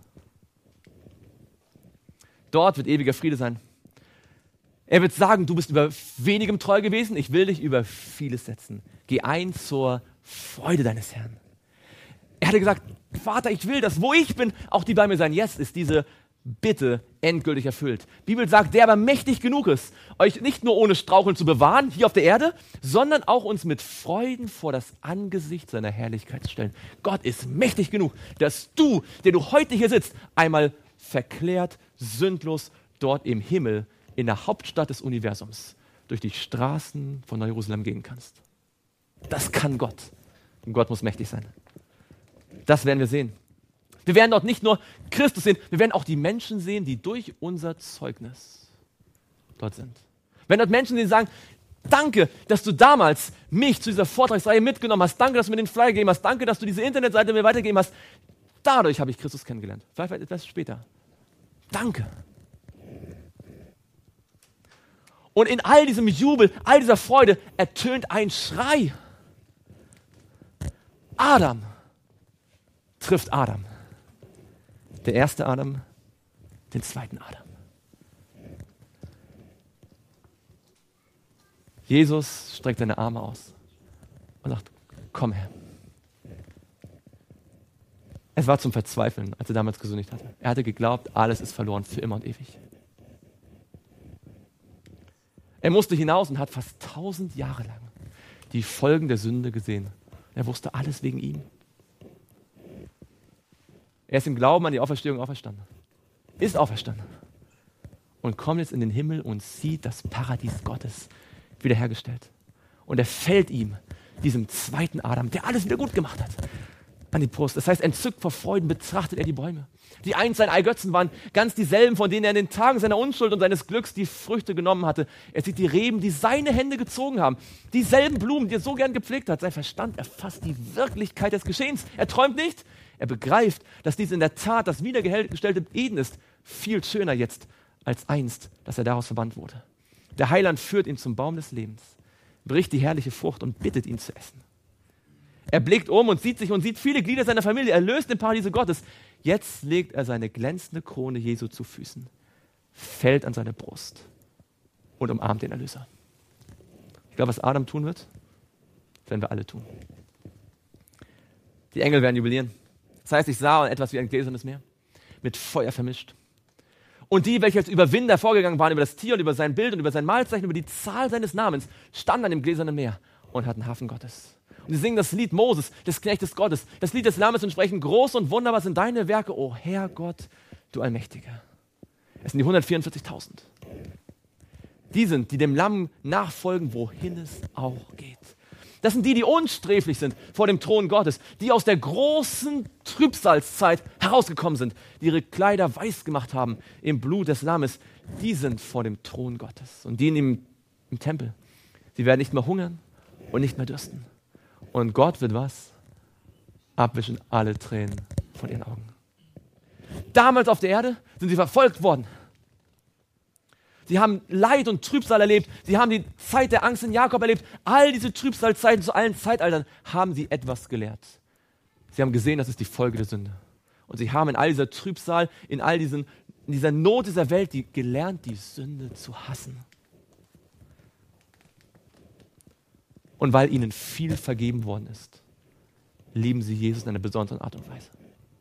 Dort wird ewiger Friede sein. Er wird sagen, du bist über wenigem treu gewesen, ich will dich über vieles setzen. Geh ein zur Freude deines Herrn. Er hatte gesagt, Vater, ich will, dass wo ich bin, auch die bei mir sein. Jetzt ist diese Bitte endgültig erfüllt. Die Bibel sagt, der aber mächtig genug ist, euch nicht nur ohne Straucheln zu bewahren, hier auf der Erde, sondern auch uns mit Freuden vor das Angesicht seiner Herrlichkeit zu stellen. Gott ist mächtig genug, dass du, der du heute hier sitzt, einmal verklärt, sündlos dort im Himmel, in der Hauptstadt des Universums, durch die Straßen von Jerusalem gehen kannst. Das kann Gott. Und Gott muss mächtig sein. Das werden wir sehen. Wir werden dort nicht nur Christus sehen, wir werden auch die Menschen sehen, die durch unser Zeugnis dort sind. Wir werden dort Menschen sehen, die sagen, danke, dass du damals mich zu dieser Vortragsreihe mitgenommen hast. Danke, dass du mir den Flyer gegeben hast. Danke, dass du diese Internetseite mir weitergegeben hast. Dadurch habe ich Christus kennengelernt. Vielleicht etwas später. Danke. Und in all diesem Jubel, all dieser Freude ertönt ein Schrei. Adam trifft Adam. Der erste Adam, den zweiten Adam. Jesus streckt seine Arme aus und sagt, komm her. Es war zum Verzweifeln, als er damals gesündigt hatte. Er hatte geglaubt, alles ist verloren, für immer und ewig. Er musste hinaus und hat fast tausend Jahre lang die Folgen der Sünde gesehen. Er wusste alles wegen ihm. Er ist im Glauben an die Auferstehung auferstanden. Ist auferstanden. Und kommt jetzt in den Himmel und sieht das Paradies Gottes wiederhergestellt. Und er fällt ihm, diesem zweiten Adam, der alles wieder gut gemacht hat, an die Brust. Das heißt, entzückt vor Freuden betrachtet er die Bäume, die einst sein Eigötzen waren, ganz dieselben, von denen er in den Tagen seiner Unschuld und seines Glücks die Früchte genommen hatte. Er sieht die Reben, die seine Hände gezogen haben, dieselben Blumen, die er so gern gepflegt hat. Sein Verstand erfasst die Wirklichkeit des Geschehens. Er träumt nicht, er begreift, dass dies in der Tat das wiedergestellte Eden ist, viel schöner jetzt als einst, dass er daraus verbannt wurde. Der Heiland führt ihn zum Baum des Lebens, bricht die herrliche Frucht und bittet ihn zu essen. Er blickt um und sieht sich und sieht viele Glieder seiner Familie, erlöst im Paradiese Gottes. Jetzt legt er seine glänzende Krone Jesu zu Füßen, fällt an seine Brust und umarmt den Erlöser. Ich glaube, was Adam tun wird, werden wir alle tun. Die Engel werden jubilieren. Das heißt, ich sah etwas wie ein gläsernes Meer, mit Feuer vermischt. Und die, welche als Überwinder vorgegangen waren über das Tier und über sein Bild und über sein Malzeichen, über die Zahl seines Namens, standen an dem gläsernen Meer und hatten Hafen Gottes. Und sie singen das Lied Moses, des Knechtes Gottes. Das Lied des Lammes und sprechen, groß und wunderbar sind deine Werke, o Herr Gott, du Allmächtiger. Es sind die hundertvierundvierzigtausend. Die sind, die dem Lamm nachfolgen, wohin es auch geht. Das sind die, die unsträflich sind vor dem Thron Gottes, die aus der großen Trübsalzeit herausgekommen sind, die ihre Kleider weiß gemacht haben im Blut des Lammes. Die sind vor dem Thron Gottes und die im, im Tempel. Sie werden nicht mehr hungern und nicht mehr dürsten. Und Gott wird was? Abwischen alle Tränen von ihren Augen. Damals auf der Erde sind sie verfolgt worden. Sie haben Leid und Trübsal erlebt. Sie haben die Zeit der Angst in Jakob erlebt. All diese Trübsalzeiten zu allen Zeitaltern haben sie etwas gelehrt. Sie haben gesehen, das ist die Folge der Sünde. Und sie haben in all dieser Trübsal, in all diesen, in dieser Not dieser Welt, die gelernt, die Sünde zu hassen. Und weil ihnen viel vergeben worden ist, lieben sie Jesus in einer besonderen Art und Weise.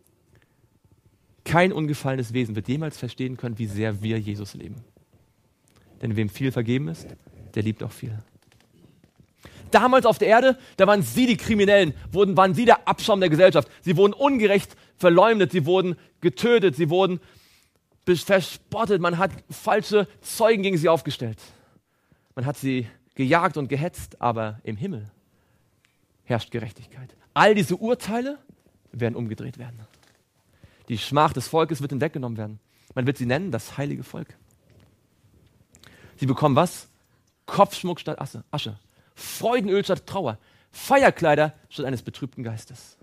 Kein ungefallenes Wesen wird jemals verstehen können, wie sehr wir Jesus lieben. Denn wem viel vergeben ist, der liebt auch viel. Damals auf der Erde, da waren sie die Kriminellen, wurden, waren sie der Abschaum der Gesellschaft. Sie wurden ungerecht verleumdet, sie wurden getötet, sie wurden verspottet. Man hat falsche Zeugen gegen sie aufgestellt. Man hat sie gejagt und gehetzt, aber im Himmel herrscht Gerechtigkeit. All diese Urteile werden umgedreht werden. Die Schmach des Volkes wird hinweggenommen werden. Man wird sie nennen, das heilige Volk. Sie bekommen was? Kopfschmuck statt Asche, Freudenöl statt Trauer, Feierkleider statt eines betrübten Geistes.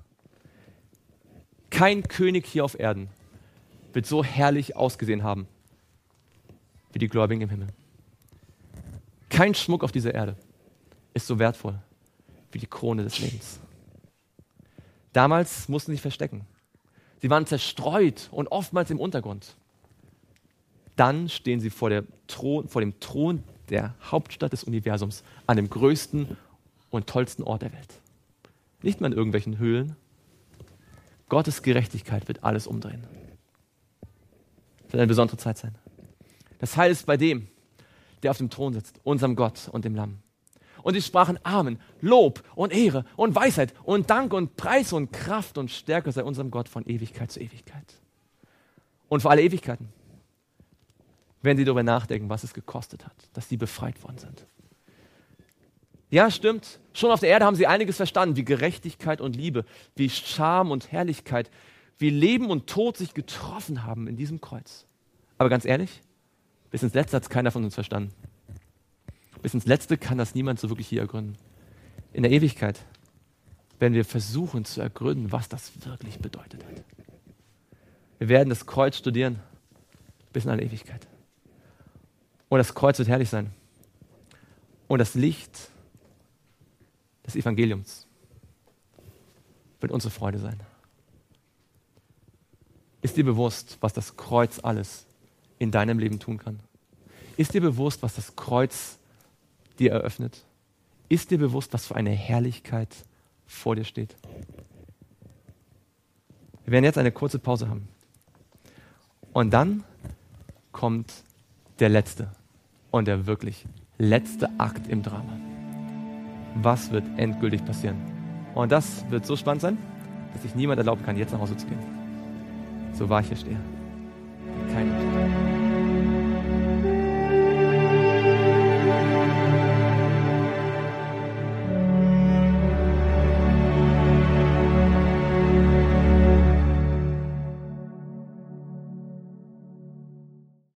Kein König hier auf Erden wird so herrlich ausgesehen haben wie die Gläubigen im Himmel. Kein Schmuck auf dieser Erde ist so wertvoll wie die Krone des Lebens. Damals mussten sie sich verstecken. Sie waren zerstreut und oftmals im Untergrund. Dann stehen sie vor, der Thron, vor dem Thron der Hauptstadt des Universums, an dem größten und tollsten Ort der Welt. Nicht mehr in irgendwelchen Höhlen, Gottes Gerechtigkeit wird alles umdrehen. Es wird eine besondere Zeit sein. Das Heil ist bei dem, der auf dem Thron sitzt, unserem Gott und dem Lamm. Und sie sprachen Amen, Lob und Ehre und Weisheit und Dank und Preis und Kraft und Stärke sei unserem Gott von Ewigkeit zu Ewigkeit. Und für alle Ewigkeiten werden sie darüber nachdenken, was es gekostet hat, dass sie befreit worden sind. Ja, stimmt. Schon auf der Erde haben sie einiges verstanden, wie Gerechtigkeit und Liebe, wie Scham und Herrlichkeit, wie Leben und Tod sich getroffen haben in diesem Kreuz. Aber ganz ehrlich, bis ins Letzte hat es keiner von uns verstanden. Bis ins Letzte kann das niemand so wirklich hier ergründen. In der Ewigkeit werden wir versuchen zu ergründen, was das wirklich bedeutet hat. Wir werden das Kreuz studieren bis in alle Ewigkeit. Und das Kreuz wird herrlich sein. Und das Licht des Evangeliums wird unsere Freude sein. Ist dir bewusst, was das Kreuz alles in deinem Leben tun kann? Ist dir bewusst, was das Kreuz dir eröffnet? Ist dir bewusst, was für eine Herrlichkeit vor dir steht? Wir werden jetzt eine kurze Pause haben. Und dann kommt der letzte und der wirklich letzte Akt im Drama. Was wird endgültig passieren? Und das wird so spannend sein, dass sich niemand erlauben kann, jetzt nach Hause zu gehen. So wahr ich hier stehe. Keiner.